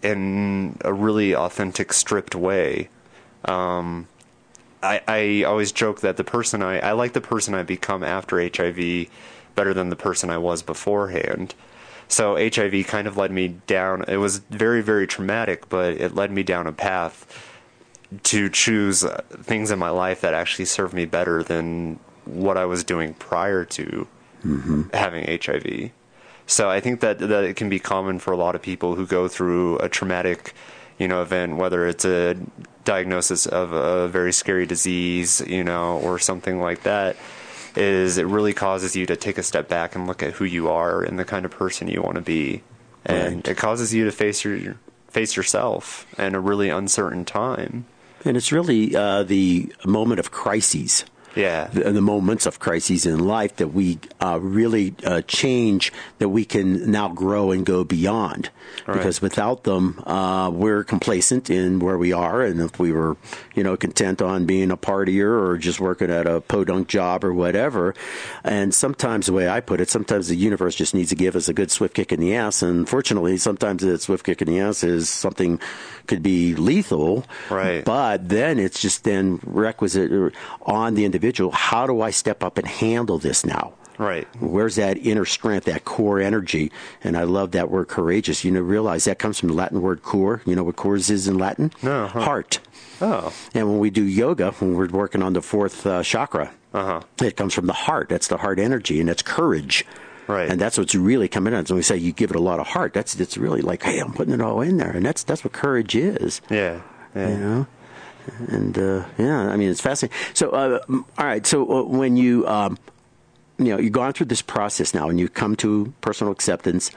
Speaker 2: in a really authentic, stripped way. Um, I, I always joke that the person I, I like the person I become after H I V better than the person I was beforehand. So H I V kind of led me down. It was very, very traumatic, but it led me down a path to choose things in my life that actually served me better than what I was doing prior to mm-hmm. having H I V. So I think that, that it can be common for a lot of people who go through a traumatic, you know, event, whether it's a diagnosis of a very scary disease, you know, or something like that, is it really causes you to take a step back and look at who you are and the kind of person you want to be. And right. it causes you to face your face yourself in a really uncertain time.
Speaker 1: And it's really uh, the moment of crises.
Speaker 2: Yeah.
Speaker 1: The, the moments of crises in life that we uh, really uh, change, that we can now grow and go beyond. Right. Because without them, uh, we're complacent in where we are. And if we were, you know, content on being a partier or just working at a podunk job or whatever, and sometimes the way I put it, sometimes the universe just needs to give us a good swift kick in the ass. And fortunately, sometimes that swift kick in the ass is something could be lethal.
Speaker 2: Right.
Speaker 1: But then it's just then requisite on the individual individual, how do I step up and handle this now?
Speaker 2: Right.
Speaker 1: Where's that inner strength, that core energy? And I love that word courageous. You know, realize that comes from the Latin word core. You know what cores is in Latin?
Speaker 2: No. Huh.
Speaker 1: Heart.
Speaker 2: Oh.
Speaker 1: And when we do yoga, when we're working on the fourth uh, chakra,
Speaker 2: uh-huh.
Speaker 1: it comes from the heart. That's the heart energy, and that's courage.
Speaker 2: Right.
Speaker 1: And that's what's really coming in. So when we say you give it a lot of heart, that's it's really like, hey, I'm putting it all in there. And that's that's what courage is.
Speaker 2: Yeah. Yeah.
Speaker 1: You know? And, uh, yeah, I mean, it's fascinating. So, uh, all right, so uh, when you... Um, You know, you've gone through this process now, and you come to personal acceptance,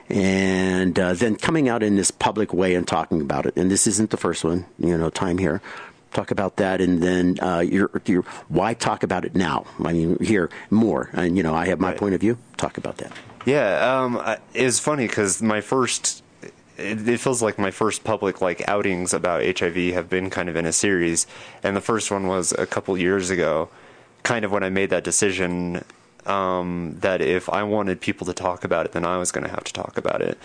Speaker 1: and uh, then coming out in this public way and talking about it. And this isn't the first one, you know, time here. Talk about that, and then uh, your, your why talk about it now? I mean, here more, and you know, I have my
Speaker 2: right.
Speaker 1: point of view. Talk about that.
Speaker 2: Yeah, um, it was funny because my first. It, it feels like my first public like outings about H I V have been kind of in a series, and the first one was a couple years ago, kind of when I made that decision. Um, that if I wanted people to talk about it, then I was going to have to talk about it.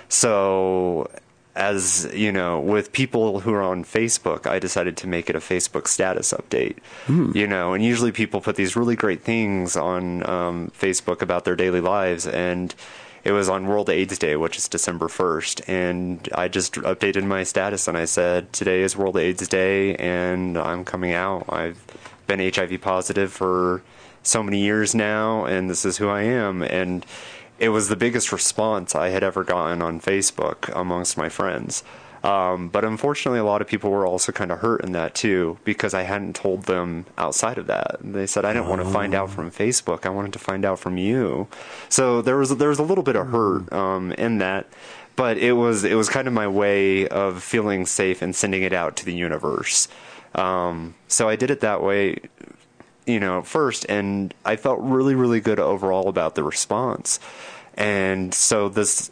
Speaker 2: So, as you know, with people who are on Facebook, I decided to make it a Facebook status update. Mm. You know, and usually people put these really great things on um, Facebook about their daily lives, and it was on World AIDS Day, which is December first, and I just updated my status and I said, today is World AIDS Day, and I'm coming out. I've been H I V positive for so many years now, and this is who I am. And it was the biggest response I had ever gotten on Facebook amongst my friends. Um, but unfortunately, a lot of people were also kind of hurt in that too, because I hadn't told them outside of that. They said, I didn't want to find out from Facebook. I wanted to find out from you. So there was, there was a little bit of hurt um, in that. But it was, it was kind of my way of feeling safe and sending it out to the universe. Um, so I did it that way, you know, first, and I felt really, really good overall about the response. And so this,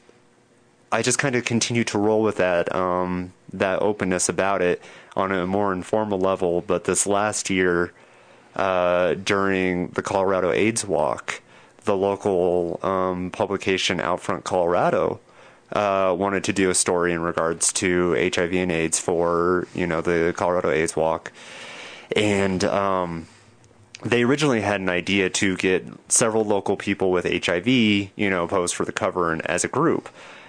Speaker 2: I just kind of continued to roll with that, um, that openness about it on a more informal level. But this last year, uh, during the Colorado AIDS Walk, the local, um, publication Outfront Colorado, uh, wanted to do a story in regards to H I V and AIDS for, you know, the Colorado AIDS Walk. And, um, they originally had an idea to get several local people with H I V, you know, pose for the cover and as a group.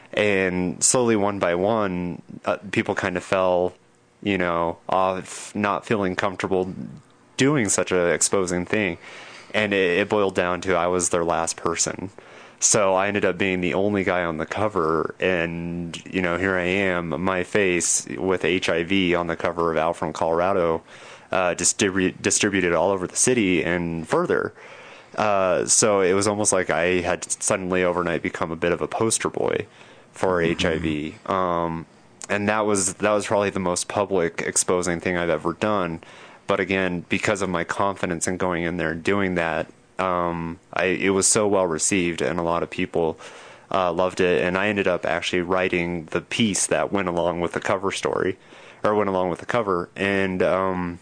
Speaker 2: And slowly, one by one, uh, people kind of fell, you know, off not feeling comfortable doing such a exposing thing. And it, it boiled down to I was their last person. So I ended up being the only guy on the cover. And, you know, here I am, my face with H I V on the cover of Outfront Colorado. Uh, distribu- distributed all over the city and further. Uh, so it was almost like I had suddenly overnight become a bit of a poster boy for mm-hmm. H I V. Um, and that was that was probably the most public exposing thing I've ever done. But again, because of my confidence in going in there and doing that, um, I, it was so well received, and a lot of people uh, loved it. And I ended up actually writing the piece that went along with the cover story, or went along with the cover. And um,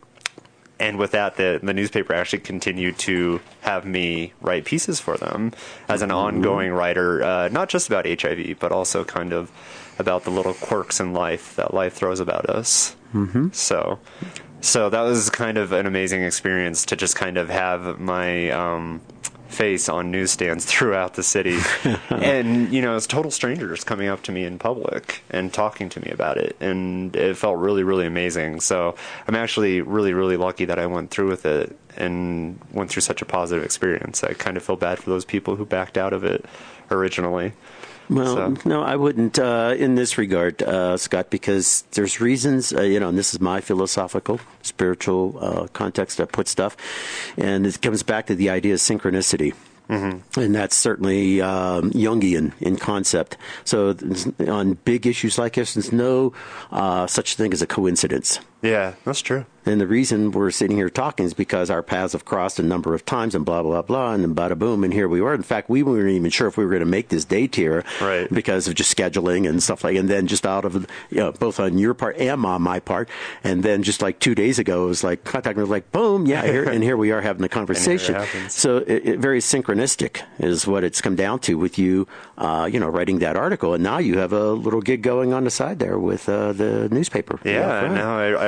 Speaker 2: And with that, the, the newspaper actually continued to have me write pieces for them as an mm-hmm. ongoing writer, uh, not just about H I V, but also kind of about the little quirks in life that life throws about us. Mm-hmm. So, so that was kind of an amazing experience to just kind of have my um, face on newsstands throughout the city. And, you know, it's total strangers coming up to me in public and talking to me about it. And it felt really, really amazing. So I'm actually really, really lucky that I went through with it and went through such a positive experience. I kind of feel bad for those people who backed out of it originally.
Speaker 1: Well,
Speaker 2: so.
Speaker 1: no, I wouldn't uh, in this regard, uh, Scott, because there's reasons, uh, you know, and this is my philosophical, spiritual uh, context I put stuff, and it comes back to the idea of synchronicity. Mm-hmm. And that's certainly um, Jungian in concept. So on big issues like this, there's no uh, such thing as a coincidence.
Speaker 2: Yeah, that's true.
Speaker 1: And the reason we're sitting here talking is because our paths have crossed a number of times and blah, blah, blah, and then bada boom, and here we were. In fact, we weren't even sure if we were going to make this date here
Speaker 2: right.
Speaker 1: because of just scheduling and stuff like that. And then just out of, you know, both on your part and on my part. And then just like two days ago, it was like, contact me was like, boom, yeah, here, and here we are having a conversation.
Speaker 2: It
Speaker 1: so it, it, very synchronistic is what it's come down to with you, uh, you know, writing that article. And now you have a little gig going on the side there with uh, the newspaper.
Speaker 2: Yeah, now I, I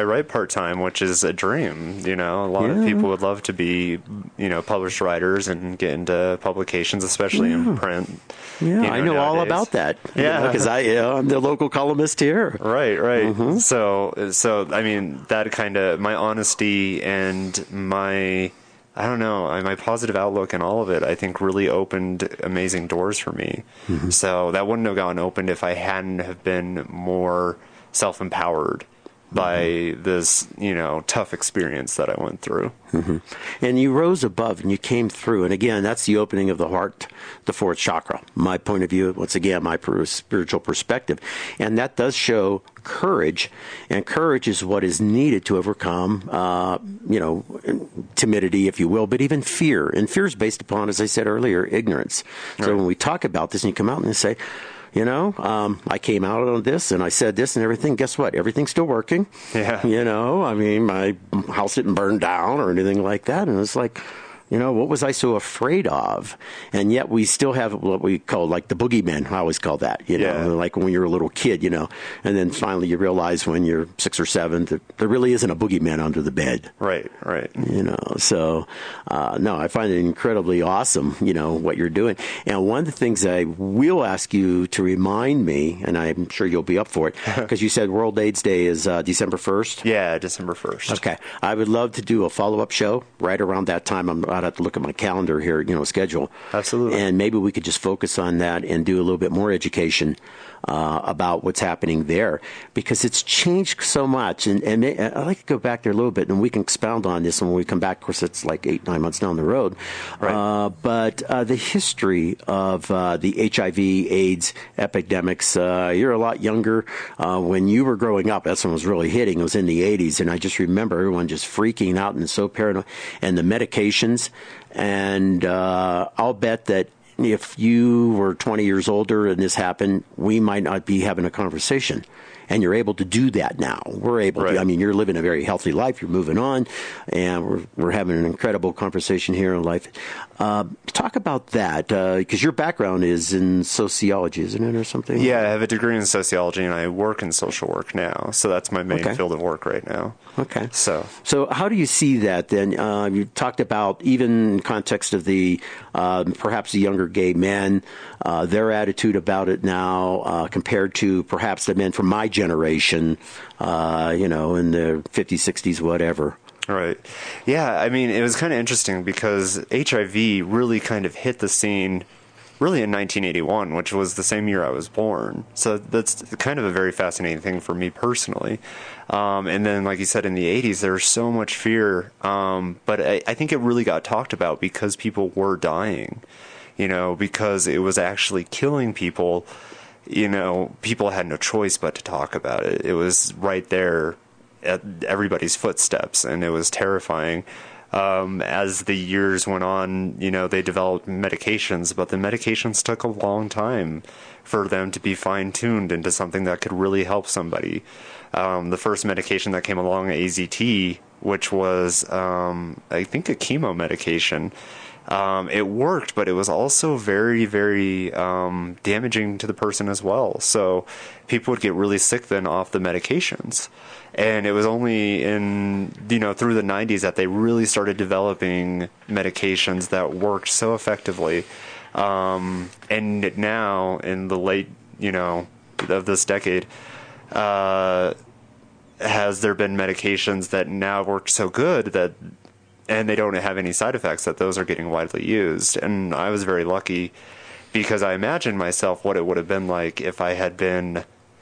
Speaker 2: write part-time, which is a dream. You know, a lot
Speaker 1: yeah.
Speaker 2: of people would love to be, you know, published writers and get into publications, especially yeah. in print.
Speaker 1: Yeah,
Speaker 2: you know,
Speaker 1: I know
Speaker 2: nowadays.
Speaker 1: all about that.
Speaker 2: Yeah,
Speaker 1: because I uh, I'm the local columnist here.
Speaker 2: Right, right.
Speaker 1: Mm-hmm.
Speaker 2: So, so I mean, that kind of my honesty and my. I don't know, my positive outlook and all of it, I think really opened amazing doors for me. Mm-hmm. So that wouldn't have gotten opened if I hadn't have been more self-empowered by mm-hmm. this, you know, tough experience that I went through.
Speaker 1: Mm-hmm. And you rose above and you came through. And again, that's the opening of the heart, the fourth chakra. My point of view, once again, my spiritual perspective. And that does show courage. And courage is what is needed to overcome, uh, you know, timidity, if you will, but even fear. And fear is based upon, as I said earlier, ignorance. Right. So when we talk about this and you come out and you say, you know, um, I came out on this and I said this and everything. Guess what? Everything's still working.
Speaker 2: Yeah.
Speaker 1: You know, I mean, my house didn't burn down or anything like that. And it's like, you know, what was I so afraid of? And yet we still have what we call like the boogeyman. I always call that, you know,
Speaker 2: yeah.
Speaker 1: like when you're a little kid, you know, and then finally you realize when you're six or seven that there really isn't a boogeyman under the bed.
Speaker 2: Right, right.
Speaker 1: You know, so, uh, no, I find it incredibly awesome, you know, what you're doing. And one of the things I will ask you to remind me, and I'm sure you'll be up for it, because you said World AIDS Day is uh, December first?
Speaker 2: Yeah, December first.
Speaker 1: Okay. I would love to do a follow-up show right around that time. I'm I'd have to look at my calendar here, you know, schedule.
Speaker 2: Absolutely.
Speaker 1: And maybe we could just focus on that and do a little bit more education uh, about what's happening there, because it's changed so much. And, and I'd like to go back there a little bit, and we can expound on this when we come back. Of course, it's like eight, nine months down the road.
Speaker 2: Right.
Speaker 1: Uh, but uh, the history of uh, the H I V AIDS epidemics, uh, you're a lot younger. Uh, when you were growing up, that's when it was really hitting. It was in the eighties, and I just remember everyone just freaking out and so paranoid. And the medications, and uh, I'll bet that if you were twenty years older and this happened, we might not be having a conversation. And you're able to do that now. We're able
Speaker 2: right.
Speaker 1: to, I mean, you're living a very healthy life. You're moving on, and we're we're having an incredible conversation here in life. Uh, talk about that, because uh, your background is in sociology, isn't it, or something?
Speaker 2: Yeah, I have a degree in sociology, and I work in social work now. So that's my main
Speaker 1: okay.
Speaker 2: field of work right now.
Speaker 1: Okay.
Speaker 2: So,
Speaker 1: so how do you see that then? Uh, you talked about, even in context of the uh, perhaps the younger gay men, uh, their attitude about it now uh, compared to perhaps the men from my generation, uh, you know, in the fifties, sixties, whatever.
Speaker 2: Right. Yeah, I mean, it was kind of interesting because H I V really kind of hit the scene really in nineteen eighty-one, which was the same year I was born. So that's kind of a very fascinating thing for me personally. Um, and then, like you said, in the eighties, there was so much fear. Um, but I, I think it really got talked about because people were dying, you know, because it was actually killing people. You know, people had no choice but to talk about it. It was right there at everybody's footsteps, and it was terrifying. Um, as the years went on, you know, they developed medications, but the medications took a long time for them to be fine-tuned into something that could really help somebody. Um, the first medication that came along, A Z T, which was, um, I think, a chemo medication, Um, it worked, but it was also very, very um, damaging to the person as well. So people would get really sick then off the medications. And it was only in, you know, through the nineties that they really started developing medications that worked so effectively. Um, and now, in the late, you know, of this decade, uh, has there been medications that now work so good that and they don't have any side effects, that those are getting widely used. And I was very lucky because I imagined myself what it would have been like if I had been,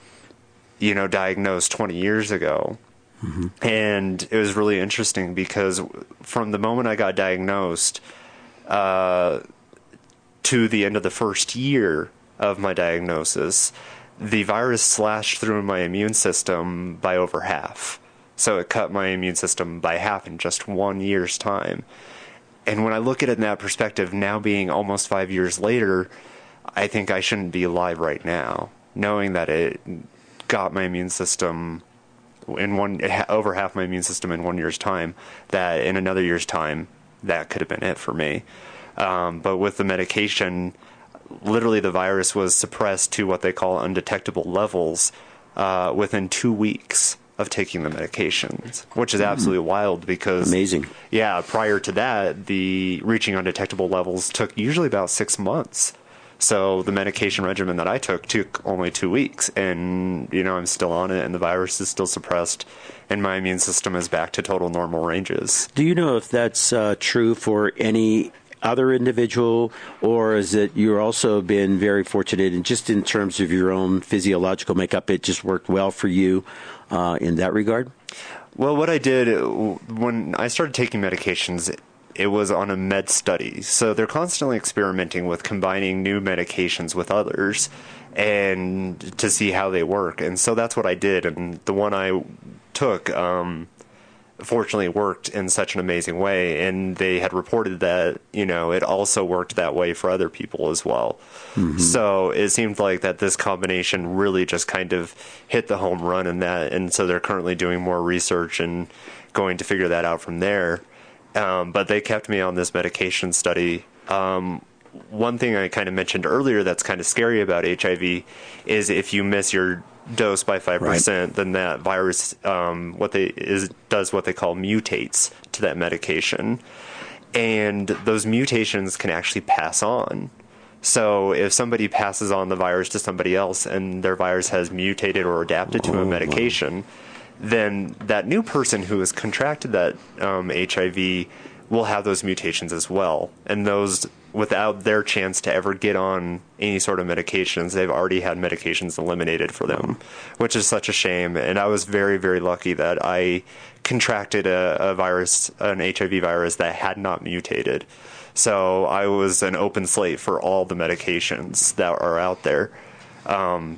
Speaker 2: you know, diagnosed twenty years ago. Mm-hmm. And it was really interesting because from the moment I got diagnosed uh, to the end of the first year of my diagnosis, the virus slashed through my immune system by over half. So it cut my immune system by half in just one year's time. And when I look at it in that perspective, now being almost five years later, I think I shouldn't be alive right now, knowing that it got my immune system in one, over half my immune system in one year's time, that in another year's time, that could have been it for me. Um, but with the medication, literally the virus was suppressed to what they call undetectable levels uh, within two weeks. of taking the medications, which is absolutely mm. wild because
Speaker 1: amazing.
Speaker 2: Yeah, prior to that, the reaching undetectable levels took usually about six months. So the medication regimen that I took took only two weeks, and you know I'm still on it, and the virus is still suppressed, and my immune system is back to total normal ranges.
Speaker 1: Do you know if that's uh, true for any other individual, or is it you're also been very fortunate, and just in terms of your own physiological makeup, it just worked well for you uh, in that regard?
Speaker 2: Well, what I did when I started taking medications, it was on a med study. So they're constantly experimenting with combining new medications with others and to see how they work. And so that's what I did. And the one I took, um, fortunately worked in such an amazing way. And they had reported that, you know, it also worked that way for other people as well. Mm-hmm. So it seemed like that this combination really just kind of hit the home run in that. And so they're currently doing more research and going to figure that out from there. Um, but they kept me on this medication study. Um, one thing I kind of mentioned earlier that's kind of scary about H I V is if you miss your dose by five percent, right. then that virus um, what they is does what they call mutates to that medication. And those mutations can actually pass on. So if somebody passes on the virus to somebody else and their virus has mutated or adapted to oh, a medication, wow. then that new person who has contracted that um, H I V will have those mutations as well. And those, without their chance to ever get on any sort of medications, they've already had medications eliminated for them, which is such a shame. And I was very, very lucky that I contracted a, a virus, an H I V virus that had not mutated. So I was an open slate for all the medications that are out there. Um,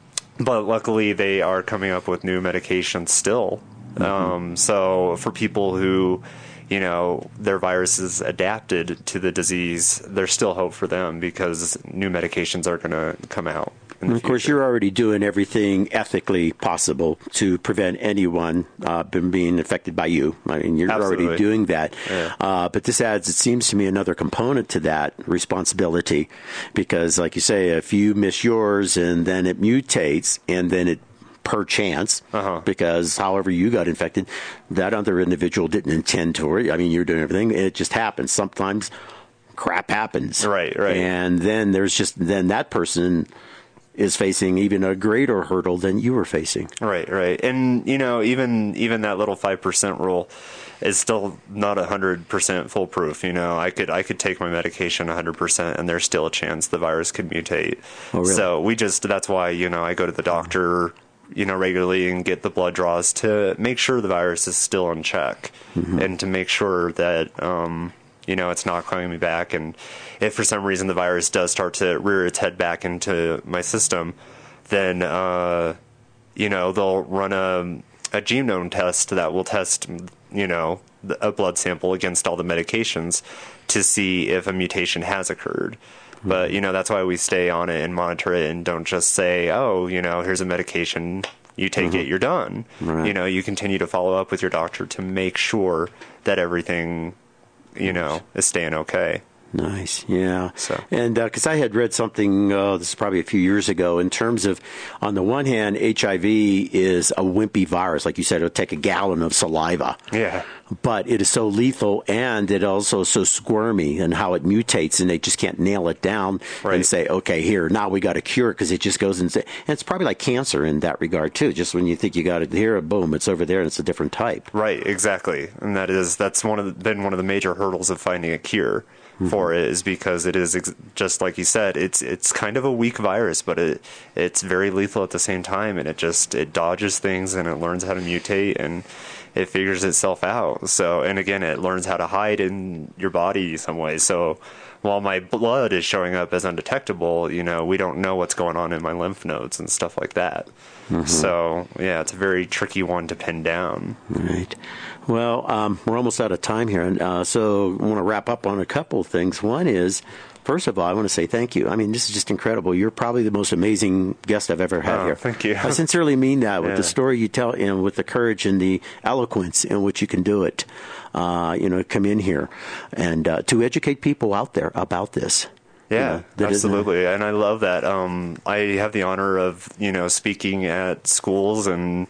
Speaker 2: But luckily, they are coming up with new medications still. Mm-hmm. Um, so for people who, you know, their virus is adapted to the disease, there's still hope for them because new medications are going to come out.
Speaker 1: And of course, you're already doing everything ethically possible to prevent anyone uh, from being affected by you. I mean, you're Absolutely. already doing that. Yeah. Uh, but this adds, it seems to me, another component to that responsibility. Because, like you say, if you miss yours and then it mutates and then it per chance, uh-huh. because however you got infected, that other individual didn't intend to. I mean, you're doing everything. It just happens. Sometimes crap happens.
Speaker 2: Right, right.
Speaker 1: And then there's just, then that person is facing even a greater hurdle than you were facing.
Speaker 2: Right, right. And, you know, even even that little five percent rule is still not one hundred percent foolproof. You know, I could I could take my medication one hundred percent and there's still a chance the virus could mutate.
Speaker 1: Oh, really?
Speaker 2: So we just, that's why, you know, I go to the doctor, you know, regularly and get the blood draws to make sure the virus is still in check mm-hmm. and to make sure that, um, you know, it's not coming back. And if for some reason the virus does start to rear its head back into my system, then, uh, you know, they'll run a, a genome test that will test, you know, a blood sample against all the medications to see if a mutation has occurred. Mm-hmm. But, you know, that's why we stay on it and monitor it and don't just say, oh, you know, here's a medication, you take mm-hmm. it, you're done. Right. You know, you continue to follow up with your doctor to make sure that everything, you know, is staying okay.
Speaker 1: Nice, yeah.
Speaker 2: So.
Speaker 1: And because uh, I had read something, uh, this is probably a few years ago, in terms of, on the one hand, H I V is a wimpy virus. Like you said, it'll take a gallon of saliva.
Speaker 2: Yeah.
Speaker 1: But it is so lethal, and it also is so squirmy, and how it mutates, and they just can't nail it down
Speaker 2: right.
Speaker 1: and say, okay, here, now we got to cure it, because it just goes and, and it's probably like cancer in that regard, too. Just when you think you got it here, boom, it's over there, and it's a different type.
Speaker 2: Right, exactly. And that is, that's one of the, been one of the major hurdles of finding a cure for it, is because it is ex- just like you said, it's it's kind of a weak virus, but it it's very lethal at the same time, and it just it dodges things and it learns how to mutate and it figures itself out. So, and again, it learns how to hide in your body some way. So while my blood is showing up as undetectable, you know, we don't know what's going on in my lymph nodes and stuff like that. Mm-hmm. So yeah, it's a very tricky one to pin down.
Speaker 1: Right. Well, um, we're almost out of time here, and uh, so I want to wrap up on a couple of things. One is, first of all, I want to say thank you. I mean, this is just incredible. You're probably the most amazing guest I've ever had
Speaker 2: oh,
Speaker 1: here.
Speaker 2: Thank you.
Speaker 1: I sincerely mean that, with
Speaker 2: yeah.
Speaker 1: the story you tell, and with the courage and the eloquence in which you can do it. Uh, you know, come in here and uh, to educate people out there about this.
Speaker 2: Yeah,
Speaker 1: you know,
Speaker 2: absolutely. And I love that. Um, I have the honor of, you know, speaking at schools and,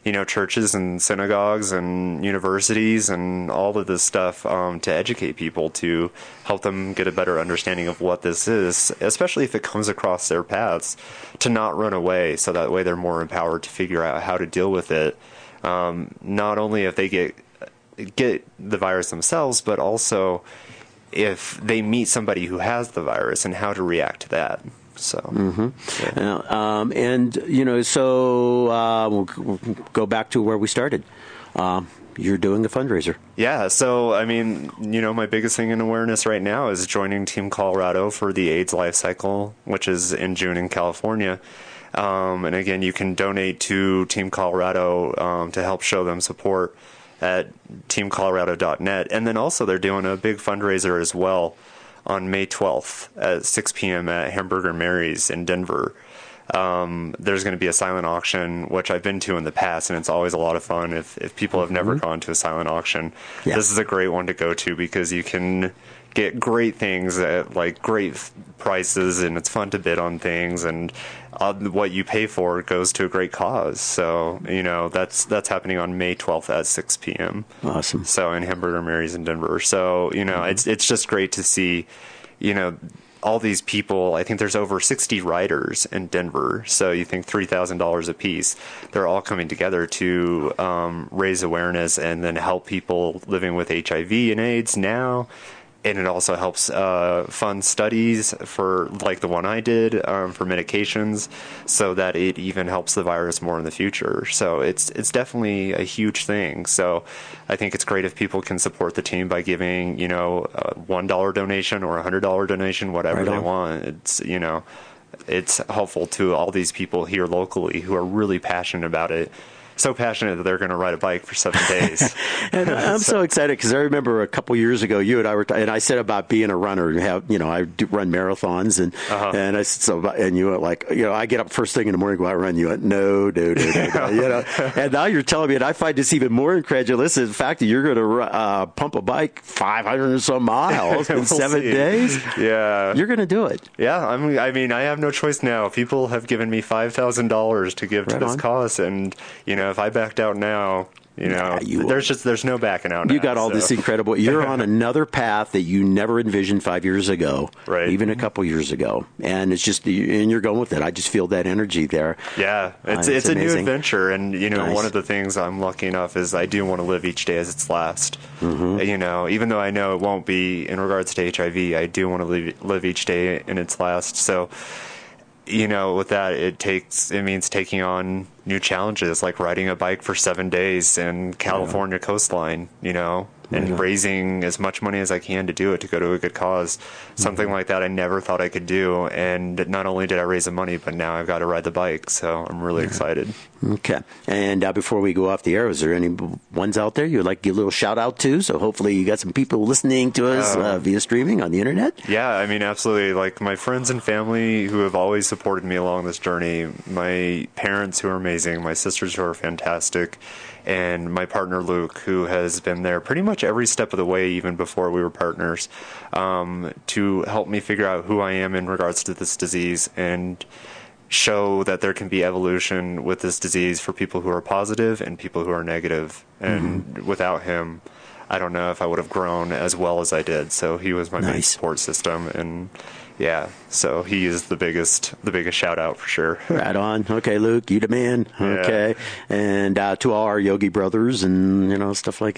Speaker 2: you know, churches and synagogues and universities and all of this stuff um, to educate people, to help them get a better understanding of what this is, especially if it comes across their paths, to not run away, so that way they're more empowered to figure out how to deal with it. Um, not only if they get get the virus themselves, but also if they meet somebody who has the virus and how to react to that. So,
Speaker 1: mm-hmm.
Speaker 2: yeah.
Speaker 1: uh, um, and you know, so uh, we'll, we'll go back to where we started. Um, you're doing a fundraiser.
Speaker 2: Yeah. So, I mean, you know, my biggest thing in awareness right now is joining Team Colorado for the AIDS Life Cycle, which is in June in California. Um, and again, you can donate to Team Colorado um, to help show them support at team colorado dot net. And then also they're doing a big fundraiser as well on May twelfth at six p.m. at Hamburger Mary's in Denver. Um, there's going to be a silent auction, which I've been to in the past, and it's always a lot of fun. If if people have never mm-hmm. gone to a silent auction, yeah. this is a great one to go to because you can get great things at like great prices, and it's fun to bid on things, and uh, what you pay for goes to a great cause. So, you know, that's that's happening on May twelfth at six p.m.
Speaker 1: Awesome.
Speaker 2: So in Hamburger Mary's in Denver. So, you know, mm-hmm. it's it's just great to see, you know, all these people. I think there's over sixty riders in Denver. So you think three thousand dollars a piece. They're all coming together to um, raise awareness and then help people living with H I V and AIDS now. And it also helps uh, fund studies for, like the one I did, um, for medications, so that it even helps the virus more in the future. So it's it's definitely a huge thing. So I think it's great if people can support the team by giving, you know, a one dollar donation or a one hundred dollar donation, whatever right they want. It's, you know, it's helpful to all these people here locally who are really passionate about it. So passionate that they're going to ride a bike for seven days.
Speaker 1: And I'm so, so excited because I remember a couple years ago, you and I were, t- and I said about being a runner. You have, you know, I do run marathons, and uh-huh. and I said so, about, and you were like, you know, I get up first thing in the morning, go out and run. You went, no, no, no, no, no. You know, and now you're telling me, and I find this even more incredulous, is the fact that you're going to uh, pump a bike five hundred or so miles in we'll seven see. days.
Speaker 2: Yeah,
Speaker 1: you're going to do it.
Speaker 2: Yeah, I'm. I mean, I have no choice now. People have given me five thousand dollars to give right to this on. cause, and you know. If I backed out now, you know, yeah, you there's just there's no backing out now.
Speaker 1: You got all so. this incredible. You're on another path that you never envisioned five years ago,
Speaker 2: right?
Speaker 1: Even a couple years ago, and it's just and you're going with it. I just feel that energy there.
Speaker 2: Yeah, it's uh, it's, it's a new adventure, and you know, nice. One of the things I'm lucky enough is I do want to live each day as its last. Mm-hmm. You know, even though I know it won't be in regards to H I V, I do want to live live each day in its last. So. You know, with that, it takes it means taking on new challenges, like riding a bike for seven days in California yeah. coastline, you know, and yeah. raising as much money as I can to do it, to go to a good cause. Mm-hmm. Something like that I never thought I could do. And not only did I raise the money, but now I've got to ride the bike. So I'm really yeah. excited.
Speaker 1: Okay. And uh, before we go off the air, is there any ones out there you would like to give a little shout out to? So hopefully you got some people listening to us uh, uh, via streaming on the internet.
Speaker 2: Yeah, I mean, absolutely. Like my friends and family who have always supported me along this journey, my parents who are amazing, my sisters who are fantastic, and my partner Luke, who has been there pretty much every step of the way, even before we were partners, um, to help me figure out who I am in regards to this disease and show that there can be evolution with this disease for people who are positive and people who are negative. And mm-hmm. without him, I don't know if I would have grown as well as I did. So he was my nice. main support system, and yeah, so he is the biggest, the biggest shout out for sure.
Speaker 1: Right on. Okay, Luke, you the man. Okay, yeah. And uh, to all our Yogi brothers and you know stuff like that.